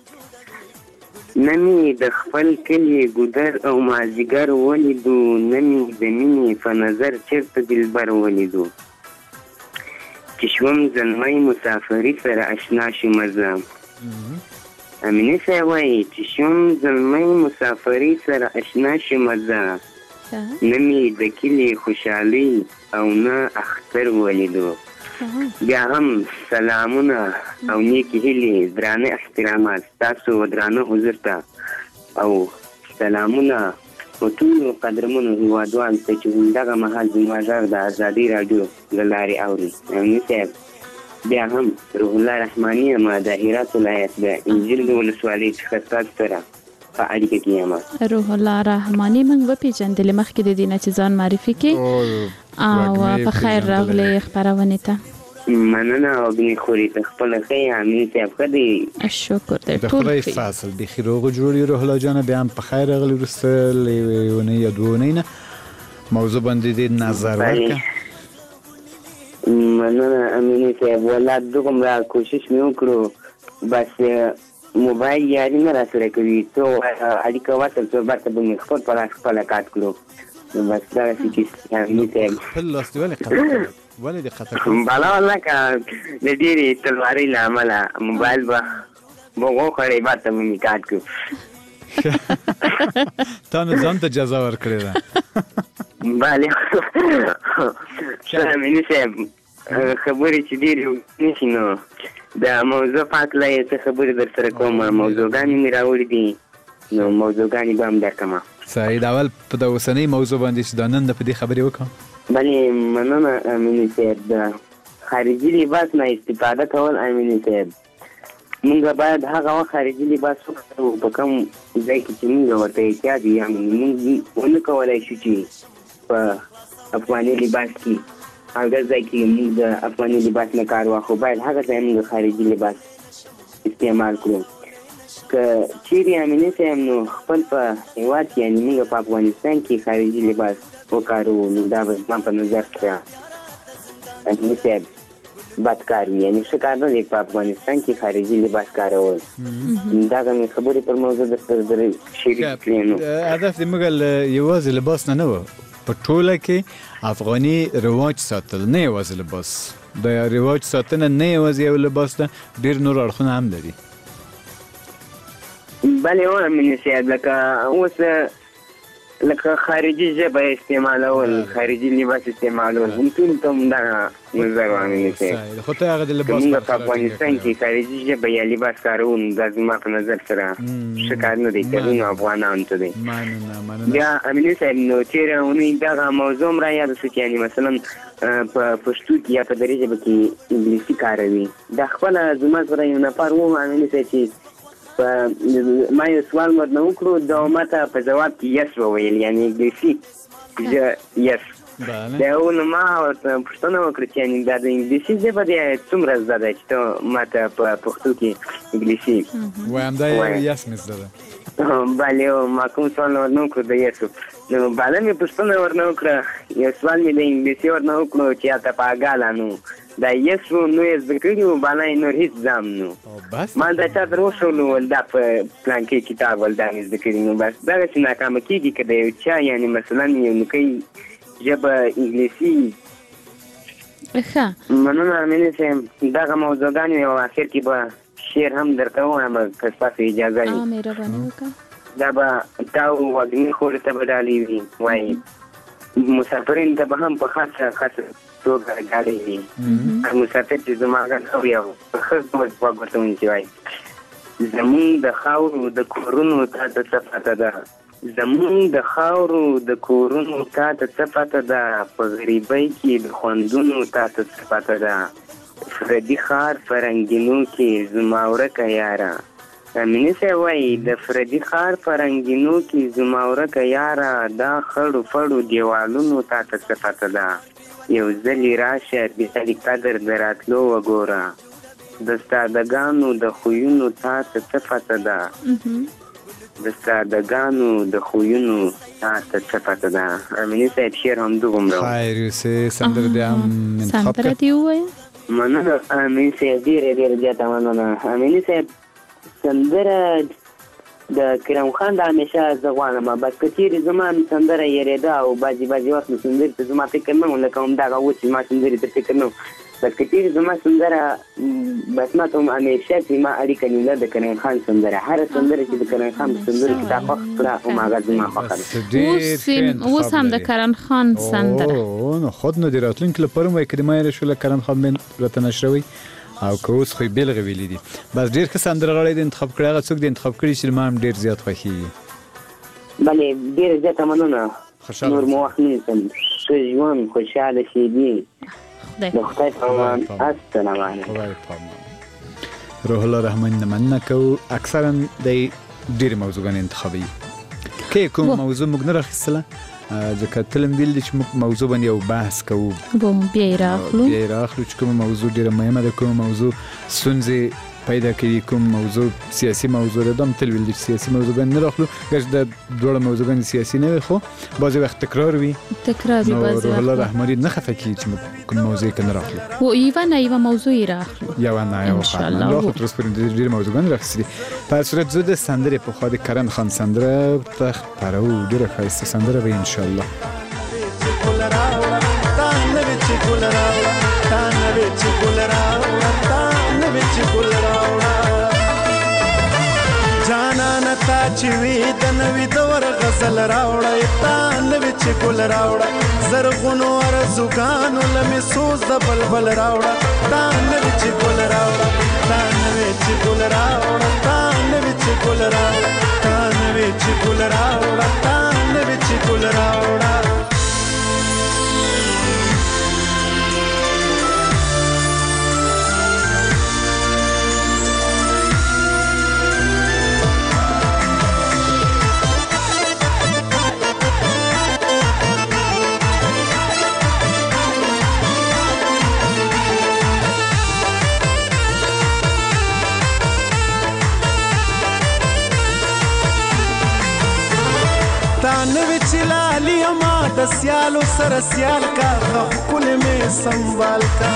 نن یې د خپل کلي ګودر او مازیګر ولیدو نن یې د مینې په نظر چېرته دلبر ولیدو چې شوم زلمی مسافري سره اشنا شومه زه امینی صاحب وایي چې شوم زلمی مسافري سره اشنا شومه زه نه مې د کلي خوشحالي او نه اختر ولیدو بیا هم سلامونه او نیکی هیلې درانه احترامات تاسو درانه حضور ته او سلامونه ټولو قدرمنو هیوادوالو ته چې همدغه مهال زما غږ د ازادي راډیو له لارې اوري امیني صاحب بیا هم روح الله رحماني یم د هرات ولایت د انجیل د ولسوالۍ څخه ستاسو سره په اړیکه کې یم روح الله رحماني موږ وپېژندلې مخکې د دې نه چې ځان معرفي کړې او په خیر راغلې خپرونې ته مننه او بینې خوري ته خپله ښه یې امین صاحب ښه دی شکر دی د خدای فضل بیخي روغ جوړ یې روح الله جانه بیا هم په خیر راغلې وروسته له یوې اونۍ یا دوه اونۍ نه موضوع باندې دې نظر ورکړه مننه امیني صاحب والله دومره کوشش مې وکړو بس موبایل یاري نه راسره کوي څو اړیکه وصل څو برته به مې خپل په لاس خپله کار کړو نو بس دا چې امینی صاحب خپل لاس دی ولې قطع ولې د قطع بالا والله که د ډېرې تلوارۍ له امله موبایل به بغو خړې بعد ته مې کاټ کړو تا نو ځان ته جزا ورکړې ده بله ښه امیني صاحب خبرې چې ډېرې نه شي نو د موضوع په هکله یې څه خبرې در سره کوم موضوعګانې مې راوړي دي نو موضوعګانې به هم درکړم سعید اول په د اوسنۍ موضوع باندې چې دا نن د په دې خبرې وکړم بلې مننه امیني صاحب د خارجي لباس نه استفاده کول امیني صاحب مونږ باید هغه وخت خارجي لباس وکړو په کوم ځای کې چې مونږ ورته احتیاج یو مونږ ونه کولی شو چې په افغاني لباس کې هغه ځای کې مونږ د افغاني لباس نه کار واخلو باید هغه ځای مونږ خارجي لباس استعمال کړو که چیرې امیني صاحب نو خپل په هېواد کې یعنې مونږ په افغانستان کې خارجي لباس وکاروو نو دا به زما په نظر کې امیني صاحب بد کار وي یعنې ښه کار نه دی په افغانستان کې خارجي لباس کارول دغه مې خبرې پر موضوع درسره در شریک کړې نو هدف دې موږ یوازې لباس نه نه و په ټوله کې افغاني رواج ساتل نه یوازې لباس د رواج ساتنه نه یوازې یو لباس ده ډېر نور اړخونه هم لري بلې هو امیني صاحب لکه اوس لکه خارجي ژبه استعمالول خارجي لباس استعمالول هم ټول ته همدغه نظر و امیني صاحب خو ته هغه د لباس موږ په افغانستان کې خارجي ژبه یا لباس کارو نو دا زما په نظر سره ښه کار نه دی کوي نو افغانانو ته دی بیا امیني صاحب نو تېره اونۍ دغه موضوع هم رایاده شو چې یعنې مثلا په پښتو کې یا په دري ژبه کې انګلیسي کاروي دا خپله زما سره یو نفر و امیني صاحب چې ما یو سوال ورنه وکړو دا ما ته په ځواب کې یس وویل یعنې انګلیسي یس دا و نو ما ورته پوښتنه وکړه چې یعنې دا د انګلیسي ژبه دی څومره زده ده چې ته ما ته په پښتو کې انګلیسي وایم دا یس مې زده ده بلې ما کوم سوال ورنه وکړو د یسو نو بعده مې پوښتنه ورنه وکړه یو سوال مې د انګلیسي ورنه وکړو چې یا ته په اګاله نو دا یس و نو یې زده کړي و بالا یې نور هېڅ ځام نو ما دا چا تر وښولو ول دا په پلانکې کتاب ول دا مې زده کړي نو بس دغسې ناکامه کېږي که د یو چا یعنې مثلا یو نوکۍ ژبه انګلیسي ښه مننه امیني صاحب دغه موضوعګانې او اخر کې به شعر هم درته ووایم که ستاسو اجازه وي مهرباني وکړه دا به تا وږمې خورې ته به ډالۍ وي وایي مسافرینو ته به هم په خاصه خاصه توګه ډالۍ وي مسافر چې زما غږ اوري او په ښه ډول غوږ ورته ونیسي وایي زمونږ د خاورو د کورونو تا ته څه پته ده زمونږ د خاورو د کورونو تا ته څه پته ده په غریبۍ کې د خوندونو تا ته څه پته ده فردي ښار په رنګینو کې زما ورکه یاره امیني صاحب وایي د فردي ښار په رنګینو کې زما ورکه یاره دا خړو فړو دیوالونو تا ته څه پته ده یو ځلې راشه د سړي قدر د راتلو وګوره د استادګانو د خویونو تا ته څه پته ده د استادګانو د خویونو تا ته څه پته ده امیني صاحب شعر همدغومره خیر یوسې سندره دې هم انتخاب سندره دې ووایه مننه امیني صاحب ډېره ډېره زیاته مننه امیني صاحب سندره د کرم خان د همیشه زه غواړم بس که چېرې زما سندره یېرېده او بعضې بعضې وخت مې سندرې ته زما فکر نه و لکه همدغه اوس چې ما سندرې ته فکر نه و بس که چېرې زما سندره بس ما ته هم همیشه چې ما اړیکه نیوله د کرم خان سندره هره سندره چې د کرم خان په سندرو کې تا خوښ کړه هماغه زما خوښه ده اوس هم د کرم خان سندره نو خود نو د راتلونکي لپاره هم وایي که د ما یېره شوله کرم خان بین راته نشروي او که اوس خو یې بېلغې ویلي دي بس ډېر ښه سندرغاړی د انتخاب کړی هغه څوک د انتخاب کړي چې ما هم ډېر زیات خوښېږي بلې ډېره زیاته مننه نور مو وخت نه نیسم ښه ژوند خوشحاله شېبې د خدای په امان السلام علیکم روح الله رحمن نه مننه کوو اکثرا دی ډېرې موضوعګانې انتخابوي که کوم موضوع موږ نه راخیستله ځکه تل هم ویل دي چې موږ موضوع باندې یو بحث کوو بیا یې رااخلو بیا یې رااخلو چې کومه موضوع ډېره مهمه ده کومه موضوع ستونزې پیدا کوي کوم موضوع سیاسي موضوع ده دا هم تل ویل دي چې سیاسي موضوعګانې نه راخلو ګرچې دا دواړه موضوعګانې سیاسي نه وي خو بعضې وخت تکرار وي تکرار وي نو بعضې روح الله وخت رحماني نه خفه کېږي چې موږ کوم موضوع کې نه راخلو و یوه نه یوه موضوع یې رااخلو یوه نه یوه انشاءالله لا خو تر اوسه پورې ډېرې موضوعګانې راخیستې دي په هر صورت زه د سندرې پخوا د کرن خان سندره ورته خپروو ډېره ښایسته سندره به انشاءالله تا چې وی د نوي دور غزل راوړی تا نوي چې ګل راوړه زرغونو ارزوګانو لمې سوز د بلبل راوړه تا نوي چې ګل راوړه تا نوي چې ګل راوړه تا نوي چې ګل راوړه تا نوي چې ګل راوړه تا نوي چې ګل راوړه نوی چلالی اما د سیالو سر سیال کا خخکل میں سنبال کا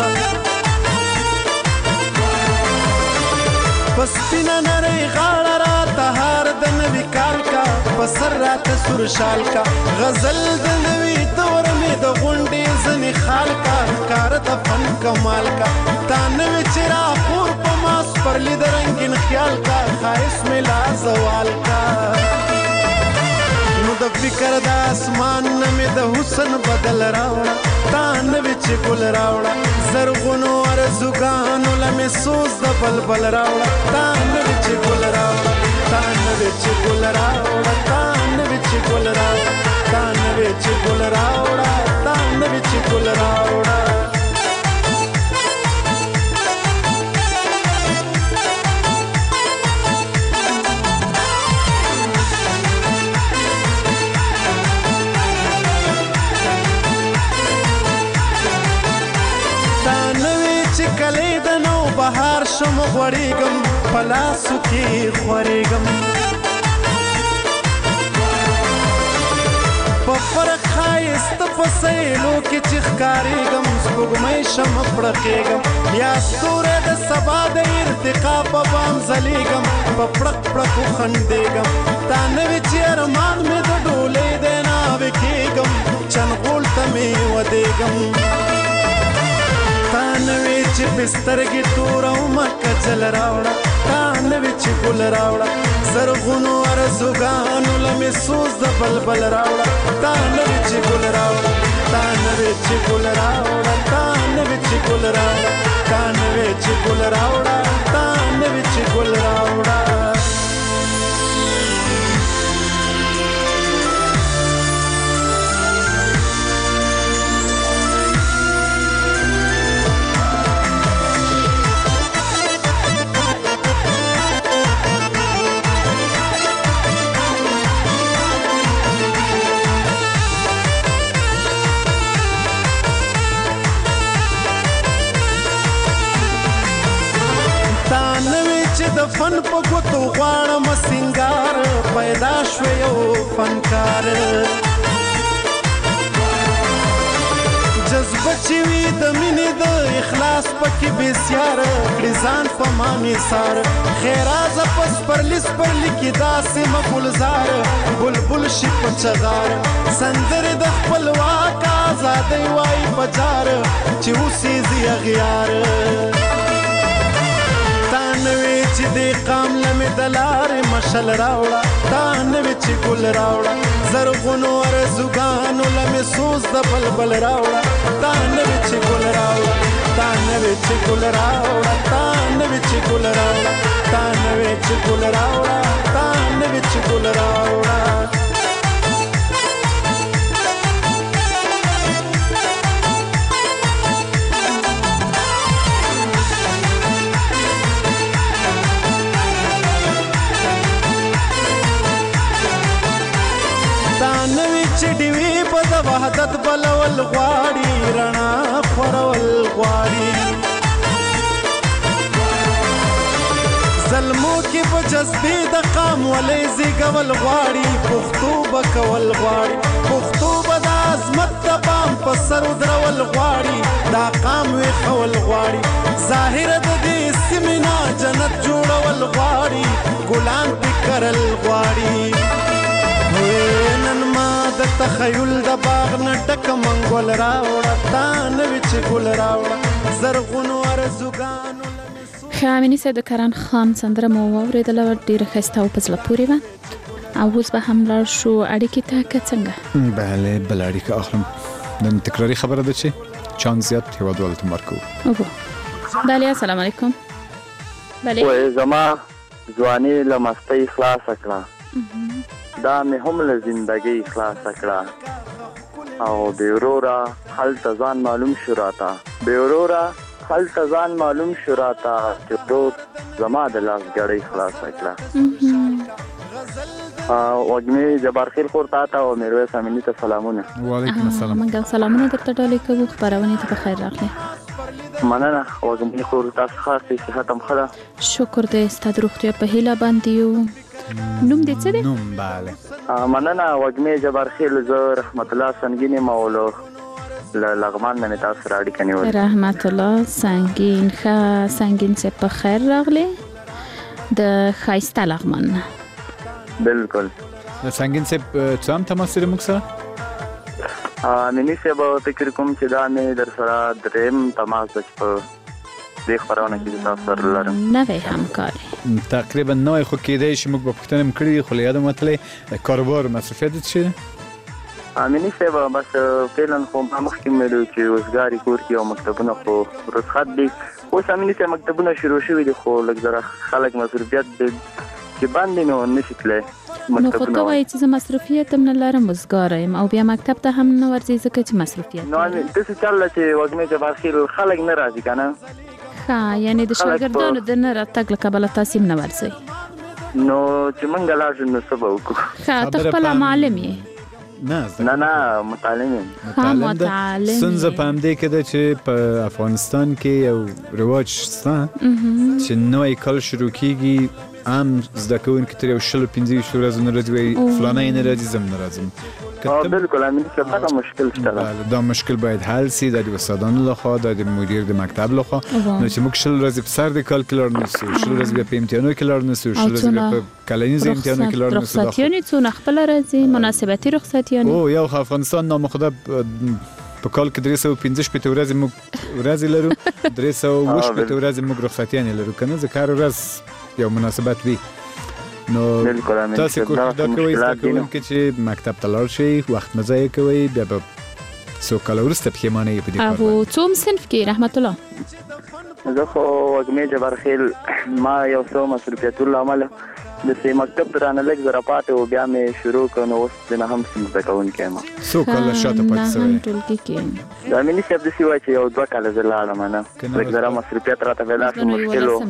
پس پینا نری غاڑ را تہار د نوی کال کا پسر رات سرشال کا غزل د نوی دور میں د غنڈی زنی خال کا کار د فن کمال کا تا نوی چرا پور پماس پر لی د رنگین خیال کا خواہش میں لا زوال کا نو د فکر د اسمان نمې د حسن بدل راوړه تا نوي چې ګل راوړه زرغونو ارزوګانو لمې سوز د بلبل راوړه تا نوي چې ګل راوړه تا نوي چې ګل راوړه تا نوي چې ګل راوړه تا نوي چې ګل راوړه تا نوي چې ګل راوړه بهار شم غوړېږم په لاسو کې خورېږم په فرق ښایسته په سیلو کې چې ښکارېږم سپوږمۍ شم پړقېږم یا ستوری د سبا د ارتقا په بام ځلېږم په پړق پړقو خندېږم تا نوي چې ارمان مې د ډولۍ دی ناوې کېږم چنغول ته مې ودېږم تا نوی چې بسترګې توره ومه کجل راوړه تا نوی چې ګل راوړه زرغونو ارزوګانو لمې سوز د بلبل راوړه تا نوی چې ګل راوړه تا نوی چې ګل راوړه تا نوی چې ګل راوړه تا نوی چې ګل راوړه تا نوی چې ګل راوړه د فن په ګوتو غواړم سنگار پیدا شو یو فنکار جذبه چې وي د مینې د اخلاص پکې بسیار کړي ځان په ما نثار خیرازه په سپرلي سپرلي کې داسې مګلزار بلبل شي په چغار سندرې د خپلواک ازادۍ وایي په جار چې اوسېږي اغیار تا نوی چې دې قام لمې د لارې مشل راوړه تا نوی چې ګل راوړه زرغونو ارزوګانو لمې سوز د بلبل راوړه تا نوی چې ګل راوړه تا نوی چې ګل راوړه تا نوی چې ګل راوړه تا نوی چې ګل راوړه تا نوی چې ګل راوړه چې ډیوی په د وحدت بلول غواړي رڼا خورول غواړي ظلمو کې په جذبې د قام ولې زیږول غواړي پښتو به کول غواړي پښتو به د عظمت د بام په سر ودرول غواړي دا قام ویښول غواړي ظاهر د دې سیمې نه جنت جوړول غواړي ګلان پې کرل غواړي نن ما د تخیل د باغ نه ډک منګول راوړه تا نوي چې ګل راوړه زرغونو ارزوګانو امینی صاحب د کران خان سندره مو واورېدله، ډېره ښایسته او په زړه پورې وه. او اوس به هم لاړ شو اړیکې ته، که څنګه؟ بله بله اړیکه اخلم. نن تکراري خبره ده چې چانس زیات هیوادوالو ته ورکوو. اوبه دالیا السلام علیکم. بله وای زما ځواني له مستۍ خلاصه کړه، دا مې هم له زندګۍ خلاصه کړه، او بې وروره هلته ځان معلوم شو راته، بې وروره هلته ځان معلوم شو راته چې ورور زما د لاس ګړۍ خلاصه کړه. وږمې جبار خیل خور تا ته او میرویس امیني ته سلامونه. وعلیکم السلام. موږ سلامونه درته ډالۍ کوو، خپرونې ته په خیر راغلی. مننه وږمې خور، تاسو خاص صحت هم ښه ده؟ شکر دی، ستا د روغتیا په هیله باندې یو. نوم دې څه دی؟ نوم بله مننه وږمې جبار خیل، زه رحمت الله سنگین یم او له لغمان نه مې تاسو سره اړیکه نیولې. رحمت الله سنگین، ښه سنگین صاحب په خیر راغلی د ښایسته لغمان نه. بالکل سنگین صاحب څه هم تماس لري موږ سره؟ امیني صاحب فکر کوم چې دا مې در سره دریم تماس ده چې په دې خپرونه کې د تاسو سره لرم. نوی همکاري تقریبا نوی خو کېدای شي، موږ به پوښتنه هم کړې، خو له یاده وتلی کاروبار مصرفیت دې څه دی؟ امیني صاحب بس فعلا خو ما مخکې مې ویلي چې روزګاري کور کې او مکتبونه خو رخصت دي. اوس امیني صاحب مکتبونه شروع شوي دي، خو لږ ذره خلک مصروفیت چې باندې نو نشي تللی. نو خو ته وایې چې زه مصروفیت هم نه لرم، وزګاره یم او بیا مکتب ته هم نه ورځې ځکه چې مصروفیت نو داسې چل ده چې وږمې جبار خیل خلک نه راځي که نه. ښه یعنې د شاګردانو د نه راتګ له کبله تاسې هم نه ورځئ. نو چې موږ لاړ شو نو څه به وکړو؟ ښه ته خپله معلم یې؟ نه نه نه متعلم یم. متعلم ده. ستونزه په همدې کې ده چې په افغانستان کې یو رواج شته چې نوی کال شروع کېږي، عام زده کوونکي تر یو شلو پنځه ویشتو ورځو نه راځي، وایي فلانی نه راځي زه هم نه راځم. بالکل امیني صاحب دا مشکل شته ده. دا مشکل باید حل سي، دا د استادانو لخوا، دا د مدیر د مکتب لخوا. نو چې موږ شل ورځې په سر د کال کې لاړ نسو، شل ورځې بیا په امتحانونو کې لاړ نسو، شل ورځې بیا په کلنیز امتحانونو کې لاړ نسو. رخصتیانې څونه خپله راځي، مناسبتي رخصتیانې؟ او یو خو افغانستان نامخدا په کال کې درې سوه پنځه شپېته ورځې موږ ورځې لرو، درې سوه اووه شپېته ورځې موږ رخصتیانې لرو که نه، ځکه هر ورځ یو مناسبت وي. نو تاسو کوشش دا کوئ زده کوونکي چې مکتب ته لاړ شئ، وخت مه ضایع کوئ، بیا به څو کاله وروسته پښیمانه یې په دې کار باندې. او څوم صنف کې رحمت الله؟ زه خو وږمې جبار خیل ما یو څو مصروفیتونو له امله داسې مکتب ته رانه لږ زره پاتې و، بیا مې شروع کړ، نو اوس د نهم صنف زده کوونکی یم. څو کاله شاته پاتې شوی؟ نهم ټولګي کې. د امیني صاحب داسې وایي چې یو دوه کاله زه لاړم، نه لږ زره مصروفیت راته پیدا شو، مشکل و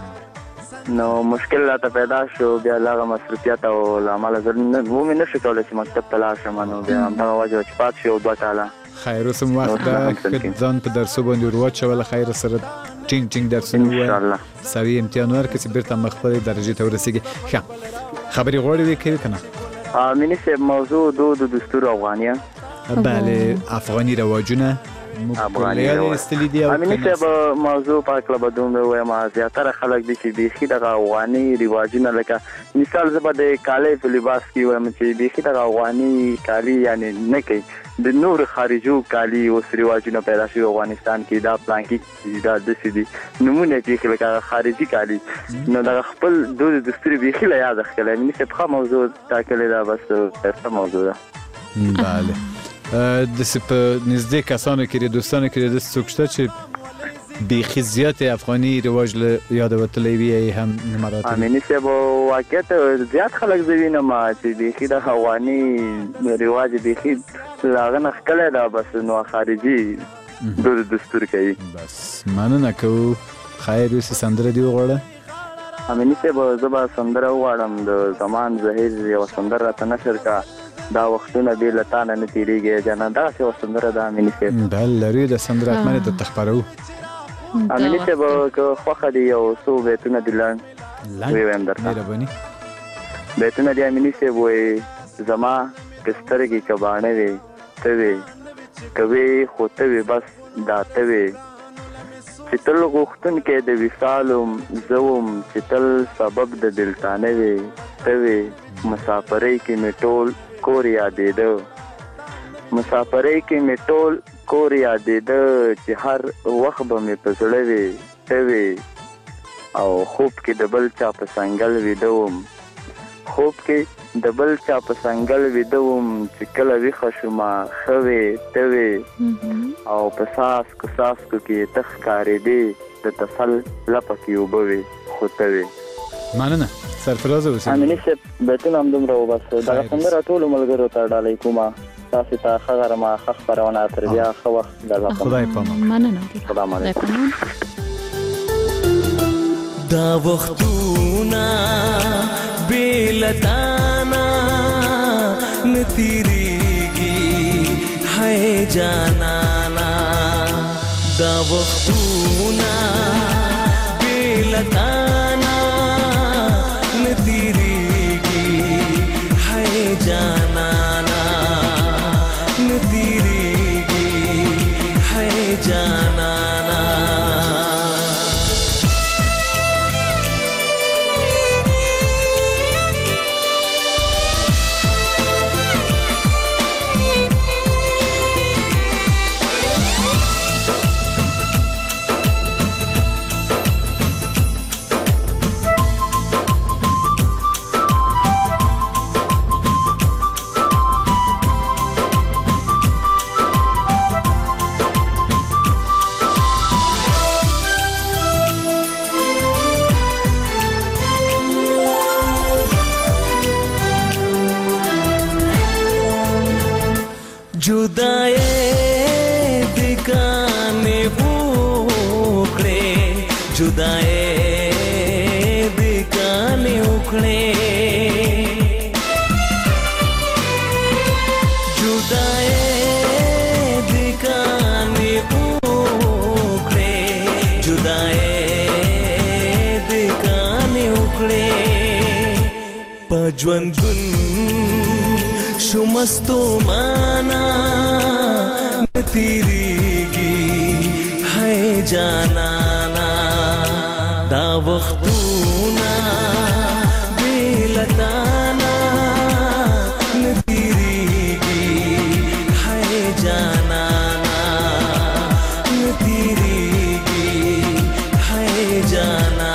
نو مشکل راته پیدا شو، بیا هغه مصروفیت او له امله زه ومې نشو کولی چې مکتب ته لاړ شم، نو بیا همدغه وجه چې پاتې شو دوه کاله. خیر اوس هم وخت ده که ځان په درسو باندې ور واچوله، خیر سره ټینګ ټینګ درسونه ووایه، سوي امتحان ورکړه چې بېرته مخ خپلې درجې ته ورسېږي. ښه خبرې غواړې وې کوي که نه؟ امیني صاحب موضوع دود و دستور افغانیه. بله افغاني رواجونه افغاني امیني صاحب موضوع په هکله به دومره ووایم، زیاتره خلک دي چې بیخي دغه افغاني رواجونه، لکه مثال زه به د کالۍ په لباس کې وایم چې بیخي دغه افغاني کالي یعنې نه کوي، د نور خارجو کالي اوس رواجونه پیدا شوي افغانستان کې، دا پلانکي دا داسې دي نومونه بیخي لکه خارجي کالي، نو دغه خپل دود دستور بیخي له یاده ښکلی. امیني صاحب ښه موضوع ټاکلې ده، بس ښایسته موضوع ده. بله داسې په نږدې کسانو کې دوستانو کې داسې څوک شته چې بیخي زیات افغاني رواج له یاده وتلی وي یا هم مراته؟ امیني صاحب واقعیت زیات خلک زه وینم چې بیخي د افغاني رواج بیخي له هغه نه ښکلی ده، بس نو خارجي دود دستور کوي. بس مننه کوو. خیر اوس سندره دې وغواړه؟ امیني صاحب زه به سندره وغواړم، د زمان زهیر یوه سندره راته نشر که دا وختونه بې له تا نه نه تېرېږي جانان، دغسې یوه سندره ده امیني صاحب. بله لرو د سندره حتما درته خپروو. امیني صاحب که خوښه دي یو څو بیتونه دي لنډ ویوایم درته. مهرباني. بیتونه دي امیني صاحب وایي زما که سترګې که باڼه وې ته وې، که وې خو ته وې بس دا ته وې، چې تل غوښتونکی د وصال وم زه وم، چې تل سبب د دلتانه وې ته وې، مسافرۍ کې مې ټول کور یادېده، مسافرۍ کې مې ټول کور یادېده، چې هر وخت به مې په زړه وې ته وې، او خوب کې د بل چا په څنګل ویده وم خوب کې د بل چا په څنګل ویده وم چې کله ویښه شومه ښه وې ته وې او په څاڅکو څاڅکو کې ته ښکارېدې د تسل لپه کې اوبه وې خو ته وې. مننه سرفراز اوسئ. امیني صاحب بیتونه همدومره وبس دغه سندره ټولو ملګرو ته ډالۍ کومه تاسو ته ښه غرمه ښه خپرونه تر بیا ښه وخت د خدای پامان. مننه. خدای پامان. دا وختونه بیلتانا نتیریگی ہے جانانا دا وختونه بیلتانا نتیریگی ہے جانانا نتیریگی ہے جانانا जुदाए दिगाने उखड़े जुदाए दिगाने उखड़े जुदाए दिगाने उखड़े जुदाए दिगाने उखड़े पजवंदुन शुमस्तो माना नतीरीगी है जानाना दा वख्तूना बेलताना नतीरीगी है जानाना नतीरीगी है जानाना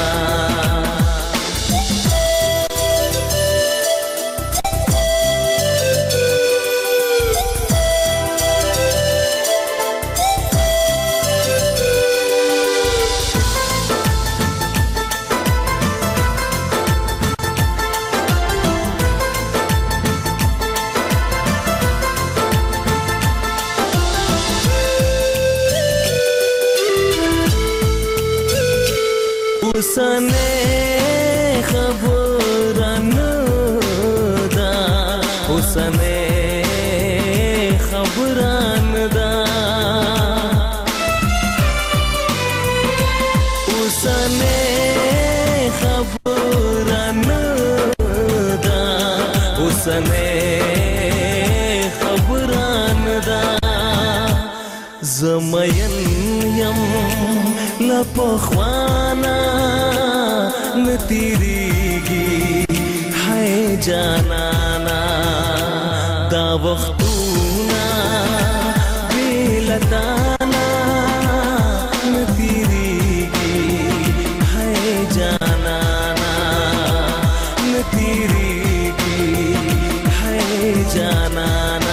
उसने खबरन दा उसने खबरन दा उसने खबरन दा उसने खबरन दा जमयन यम लपखवाना नतीरीगी है जानाना दा वख्तूना बेलताना नतीरीगी है जानाना नतीरीगी है जानाना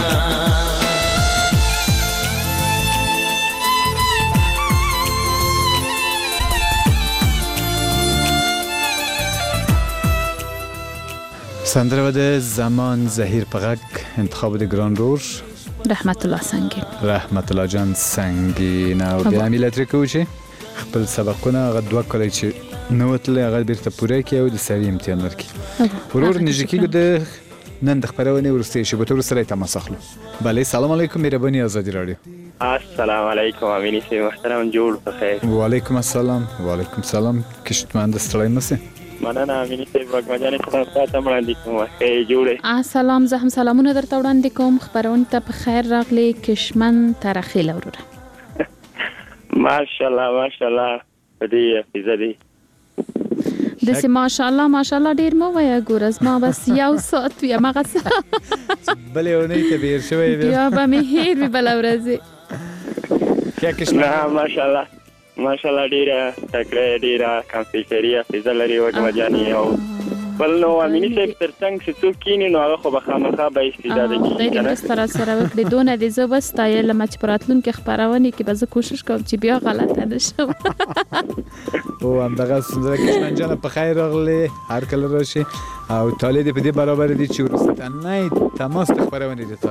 سندره و ده زمان زهیر پغک انتخاب ده گران رور رحمت الله سنگین رحمت الله جان سنگین او بیا همیلت رکو چی خپل سبقونه هغه دوه کلی چې نوتلی هغه بیرته پوره کړي او د سړي امتحان ورکړي ورور نږدې کېږو د نن د خپرونې وروستۍ شیبو ته وروسته تماس اخلو. بله سلام علیکم مهرباني آزادی رادیو. السلام علیکم امینی صاحب محترم جوړ بخیر. وعلیکم السلام وعلیکم السلام کشتمند ستړی مشه. مننه امینی صاحب وګمجانې تاسو ته وړاندې کوم ښه جوړه. سلام زه هم سلامونه درته وړاندې کوم خبرونه ته په خیر راغلي کشمن ترخیل وروره. ماشاءالله ماشاءالله دې فزدي دسه ماشاءالله ماشاءالله ډیر مو وای ګورز ما بس یو ساعت یا مغه بلې ونی ته بیر شوی بیا به مې هیر به بل ورځي نه ماشاءالله ماشاءالله ډیره تکړه ډیره کمپیوټري حافظه لري وګمه جانې او بل نو امینی صاحب ترڅنګ چې څوک کینی نو هغه خو به خامخا به استعداد کوي دا د ستاره سره وکړي دونه د زو بس تایل لمچ پراتلون کې خبرونه کې به زه کوشش کوم چې بیا غلطه نشم او هم دغه سندره کشمن جان په خیر راغلی هر کله راشي او طالب دې په دې برابر دي چې ورسته نه تماس خبرونه دي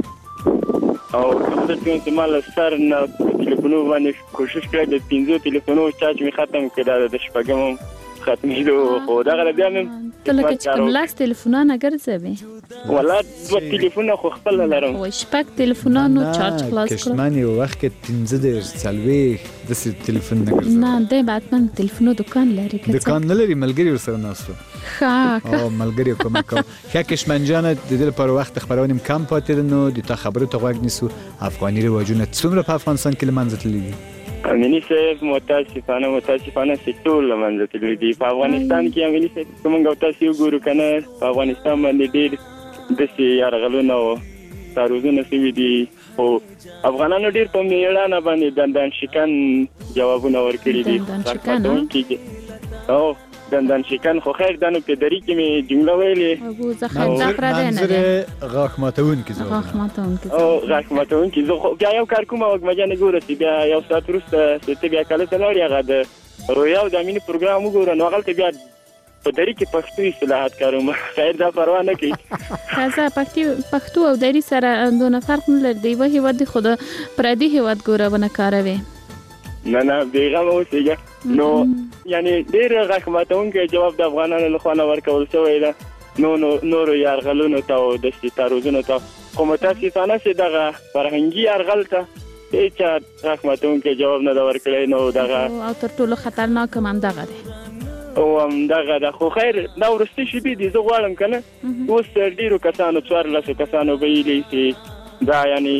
تاسو او څه چې مال سر نه ټلیفونو باندې کوشش کړی د پینځو ټلیفونو چارج می ختم کړه د شپږم ختمېدو خو دا غره بیا مې ته لکه چې کوم لاس ټلیفونونه ګرځوي ولا دوه ټلیفونه خو خپل لرم او شپږ ټلیفونونه چارج خلاص کړو کشمن یو وخت کې پنځه د څلوي د ټلیفون نه ګرځوي نه د باتمن ټلیفونو دکان لري که دکان نه لري ملګری ورسره ناستو ښه او ملګری کوم کوم ښه کشمن جان د دې پر وخت خبرونه کم پاتې نو د تا خبرو ته غوږ نیسو افغاني رواجونه څومره په افغانستان کې لمنځه تللي دي امینی صاحب متاسفانه متاسفانه سټول لمنځه تللي دي په افغانستان کې امینی صاحب کومه تاسو یو ګورو کنه په افغانستان باندې ډېر د سي یارغلونه او تاروزونه سوي دي او افغانانو ډېر په میړانه باندې دندان شکن جوابونه ورکړي دي دندان شکن او دندان شکن خو خیر دانو په دری کې می جمله ویلې ابو زخم زخره ده نه منظر غاخ ماتون کې زو غاخ ماتون کې او غاخ ماتون کې زو بیا یو کار کوم او مجانه ګوره چې بیا یو ساعت وروسته چې بیا کله ته لاري هغه د رویا او د امین پروګرام وګوره نو هغه بیا په دری کې پښتو اصطلاحات کاروم خیر دا پروا نه کوي خاصه پښتو پښتو او دری سره دونه فرق نه لري وه هیواد خود پردي هیواد ګوره ونه کاروي نه نه بیغه اوسېږي نو یعنی ډیر غاښماتون کې جواب د افغانانو لخوا نه ورکول شوی ده نو نو نور یارغلونو ته او د ستاروزونو ته کومه تاسو څنګه چې دغه فرهنګي یارغل ته هیڅ غاښماتون کې جواب نه ورکړي نو دغه او تر ټولو خطرناک هم دغه ده او هم دغه د خو خیر دا ورسته شي به دي زه غواړم کنه اوس ډیرو کسانو څوار لاسو کسانو ویلي چې دا یعنی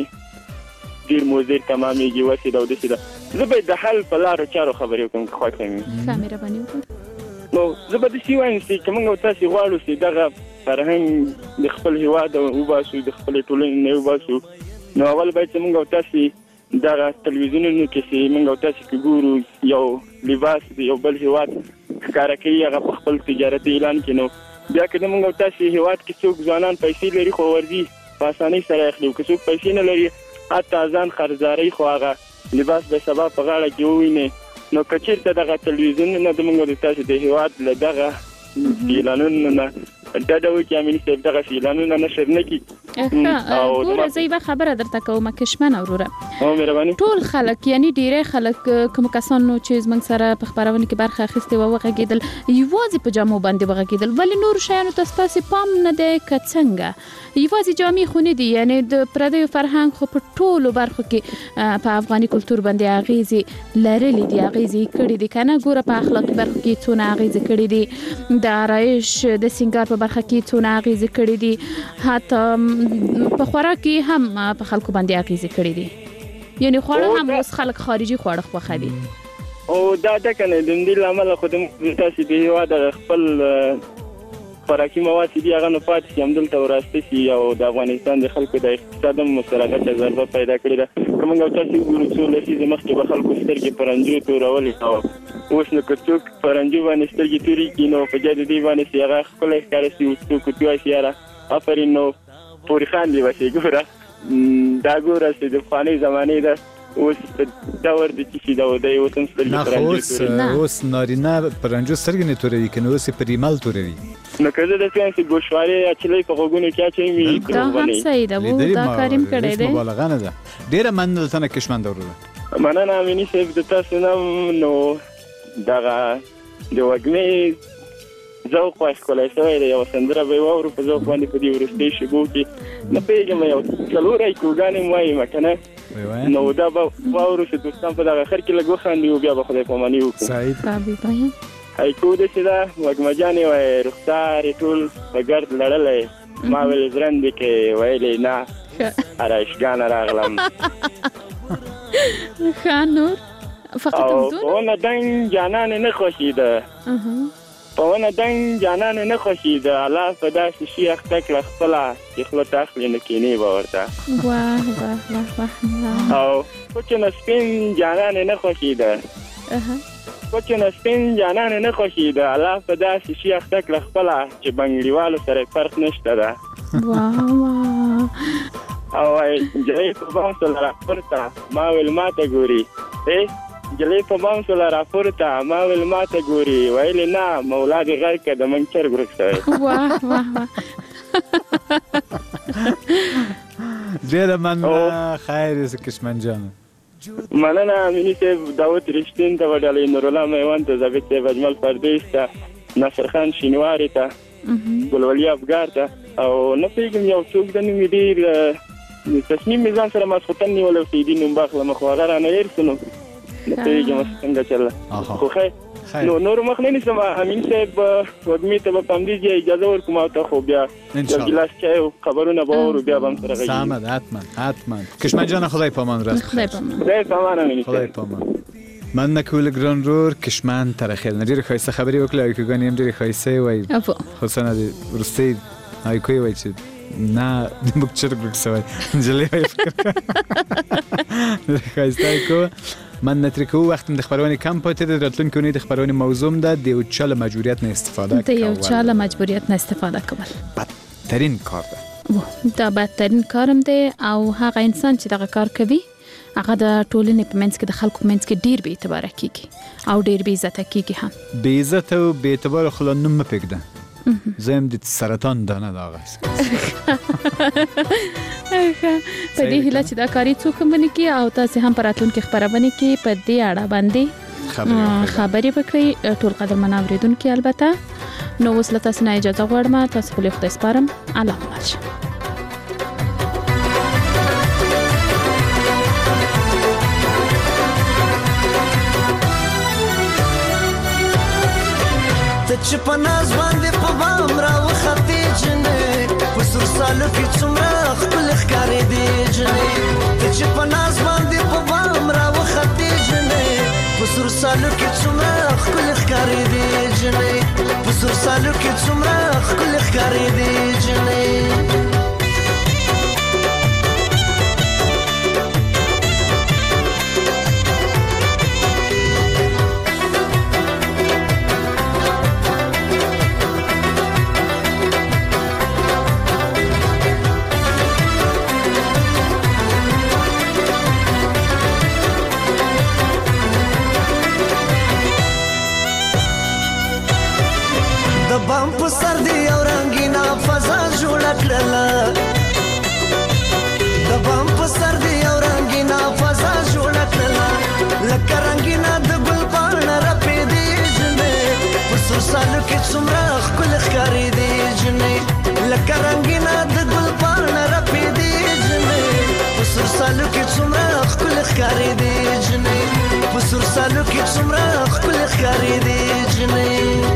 ډیر موزیر تمامېږي وسې دا ودسې ده زه به د حل په لارو چارو خبرې کوم خو کوم کیمرا باندې وکړه نو زه به د سی وایم چې کومه تاسو غواړو چې دغه فرهنګ د خپل هیواد او وباسو د خپل ټولنې نه وباسو نو اول به چې موږ تاسو دغه تلویزیونونو کې چې موږ تاسو کې ګورو یو لباس دی یو بل هیواد ښکارا کوي هغه په خپل تجارت اعلان کینو بیا که موږ تاسو هیواد کې څوک ځوانان پیسې لري خو ورځي په اسانۍ سره اخلي که څوک پیسې نه لري حتی ځان خرڅاري خو هغه لباس به سبا په غاړه کې وویني نو کچیرته دغه تلویزیون نه د موږ د تاسو د هیواد له دغه اعلانونو نه ډډه وکړي امین صاحب دغه اعلانونه نشر نه کړي او ګوره زه یوه خبره درته کوم کشمن وروره او مهرباني ټول خلک یعنی ډیری خلک کوم کسانو چې زموږ سره په خبرونه کې برخه اخیستې و وغږیدل یوازې په جامو باندې وغږیدل ولی نور شیانو ته ستاسو پام نه دی که څنګه یوازې جامې خو نه دي یعنی د پردیو فرهنګ خو په ټولو برخو کې په افغاني کلتور باندې اغیزې لرلې دي اغیزې کړې دي کنه ګوره په اخلاقي برخو کې څونه اغیزې کړې دي د آرایش د سینګار په برخه کې څونه اغیزې کړې دي حتی په خوراک کې هم په خلکو باندې اغیزې کړې دي یعنی خواړه هم اوس خلک خارجي خواړه خوښوي دي او دا د کنه د دې لامل خو د تاسو د هیواد خپل خوراکي مواد دي هغه نه پاتې شي همدلته وراسته شي او د افغانستان د خلکو د اقتصاد مسرغه ضربه پیدا کړې ده کومه تاسو ګورو څو لسیزه مخکې به خلکو سترګې پرنجو تورولې او اوس نو کڅوک پرنجو باندې سترګې توري کینو په جدي دی باندې چې هغه خپل ښکار شي او څوک توای شي را افرین نو پوری خان دی وسی ګوره دا ګوره چې د فانی زمانه ده اوس دا ور دي چې دا ودی اوس هم سترګې پرنجو توري اوس نارینه پرنجو سترګې نه توري کنه اوس پریمال توري نو کله د څنګه چې ګوشواري اچلې په غوګونو کې اچي می دا هم صحیح ده وو دا کاریم کړی دی مبالغه نه ده ډیره منل څنګه کشمن دوره مننه امینی صاحب د تاسو نو دغه د وګمې ذوق واش کولای شوی دی یو سندره به وورو په ذوق باندې په دې ورستې شګو کې نه پیګم یو څلورای کوګانې وای مکنه نو دا به وورو چې دوستان په دغه خر کې لګو خاندي او بیا به خدای په مانی وکړي سعید بابي پایم هاي کو د سیدا وګمجانې وای رخصار ټول بغرد لړلې ما ول زرند کې ویلې نه اراشګان راغلم خانور فقط دون او نه دنګ جانان نه خوشیده په ونه دنګ جانان نه خوشیده الله په داسې شي اخته کړ خپل چې خپل تخلی نه کینی باورته واه واه واه او په چې نه سپین جانان نه خوشیده کوچ نه سپین جانان نه خوښي د الله په داسې شي اخته کړه خپله چې بنګړیوالو سره فرق نشته ده او وایي نجلۍ په بام سوله راپورته ما ویل ما ته ګوري نجلۍ په بام سوله راپورته ما ویل ما ته ګوري ویلې نه مولا دې غږ کړه د موږ چرګ ورک شوی واه واه ډېره مننه خیر کشمن جان مننه امیني صاحب داود رښتین ته وډالۍ نورالله میوان ته زابط صاحب اجمل پردیس ته ناصر خان شینواري ته ګلولي افګار ته او نه پوهېږم یو څوک د نوم یې ډېر تصمیم مې ځان سره ماسخوتن نیولی و سیدي نوم باخلم خو هغه رانه هېر شو نو نه پوهېږم څنګه چله خو خیر نو نور مخ نه نیسم امین صاحب وږمې ته به په همدې ځای اجازه ورکوم او ته خو بیا یو ګیلاس چای او خبرونه به واورو بیا به هم سره غږېږو سمه ده حتما حتما کشمن جان خدای پامان راست خدای پامان خدای پامان امین خدای پامان مننه کول ګرانرور کشمن ترخیل نه ډېرې ښایسته خبرې وکړې ایکوګانې هم ډېرې ښایسته وایي حسنه د وروستۍ ایکوی وایي چې نه موږ چرګ ورک شوی نجلۍ وایي فکر ډېرې ښایسته ایکو من نترکو وقتی د خبرونه کم پاتې د راتلونکي اونۍ د خبرونه موضوع ده د یو چا له مجبوریت نه استفاده کول د یو چا له مجبوریت نه استفاده کول بدترین کار ده دا بدترین کارم دی او هغه انسان چې دغه کار کوي هغه د ټولنې په منځ کې د خلکو په منځ کې ډیر بې اعتباره کیږي او ډیر بې عزته کیږي هم بې عزته او بې اعتباره خلا نوم مه پرېږده زم د سرطان دانه دا غس په دې هیله چې دا کاری څوک باندې کی او تاسو هم پر راتلونکي خبرونه کې په دې اړه باندې خبرې وکړئ ټول قدرمن اوریدونکو البته نو وسله تاسو نه اجازه غواړم تاسو په خپل سپارم الله مالشه چې په ناز باندې په بام راوختې جنې په سور سالو کې څومره ښکلې ښکارېدې جنې چې په ناز باندې په بام راوختې جنې په سور سالو کې څومره ښکلې ښکارېدې جنې په سور سالو کې څومره ښکلې ښکارېدې جنې بام په سر دی او رنگینا فضا جوړه کړله د بام په سر دی او رنگینا فضا جوړه کړله لکه رنگینا د ګل پاڼه رپېدې جنې په سور سالو کې څومره ښکلې ښکارېدې جنې لکه رنگینا د ګل پاڼه رپېدې جنې په سور سالو کې څومره ښکلې ښکارېدې جنې په سور سالو کې څومره ښکلې ښکارېدې جنې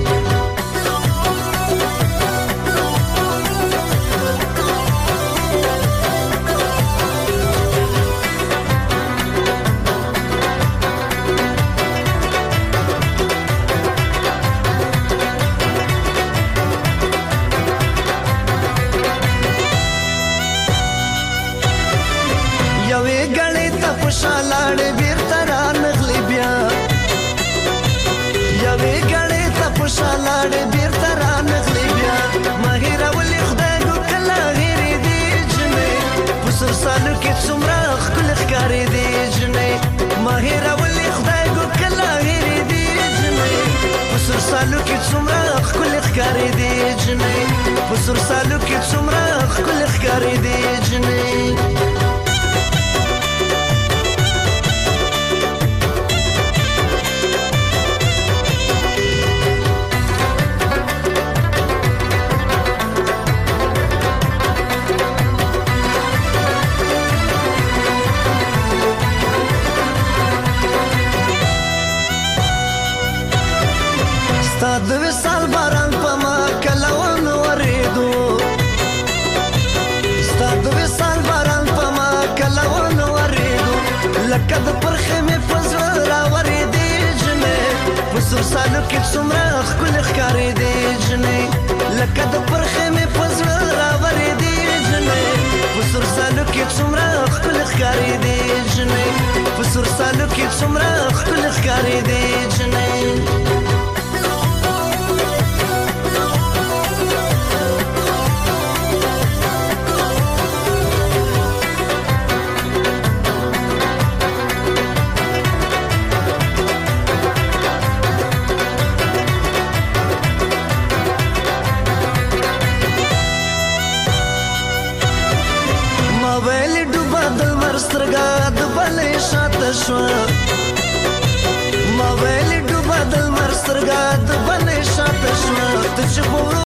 شالاړې بیرته رانغلې بیا یوې ګړې ته په شالاړې بیرته رانغلې بیا ماهیره ولې خدای ګو کله هېرېدې جنې په سور سالو کې څومره ښکلې ښکارېدې جنې ماهیره ولې خدای ګو کله هېرېدې جنې په سور سالو کې څومره ښکلې ښکارېدې جنې په سور سالو کې څومره ښکلې ښکارېدې جنې د وصال باران په ما کله ونه ورېدو ستا د وصال باران په ما کله ونه ورېدو لکه د پرخې مې په زړه راورېدې جنې په سور سالو کې څومره ښکلې ښکارېدې جنې لکه د پرخې مې په زړه راورېدې جنې په سور سالو کې څومره ښکلې ښکارېدې جنې په سور سالو کې څومره ښکلې ښکارېدې ښکارې دې جنۍ سترګه د بلې شاته شوه ما ویلې ډوبه د لمر سترګه د بلې شاته شوه ته چې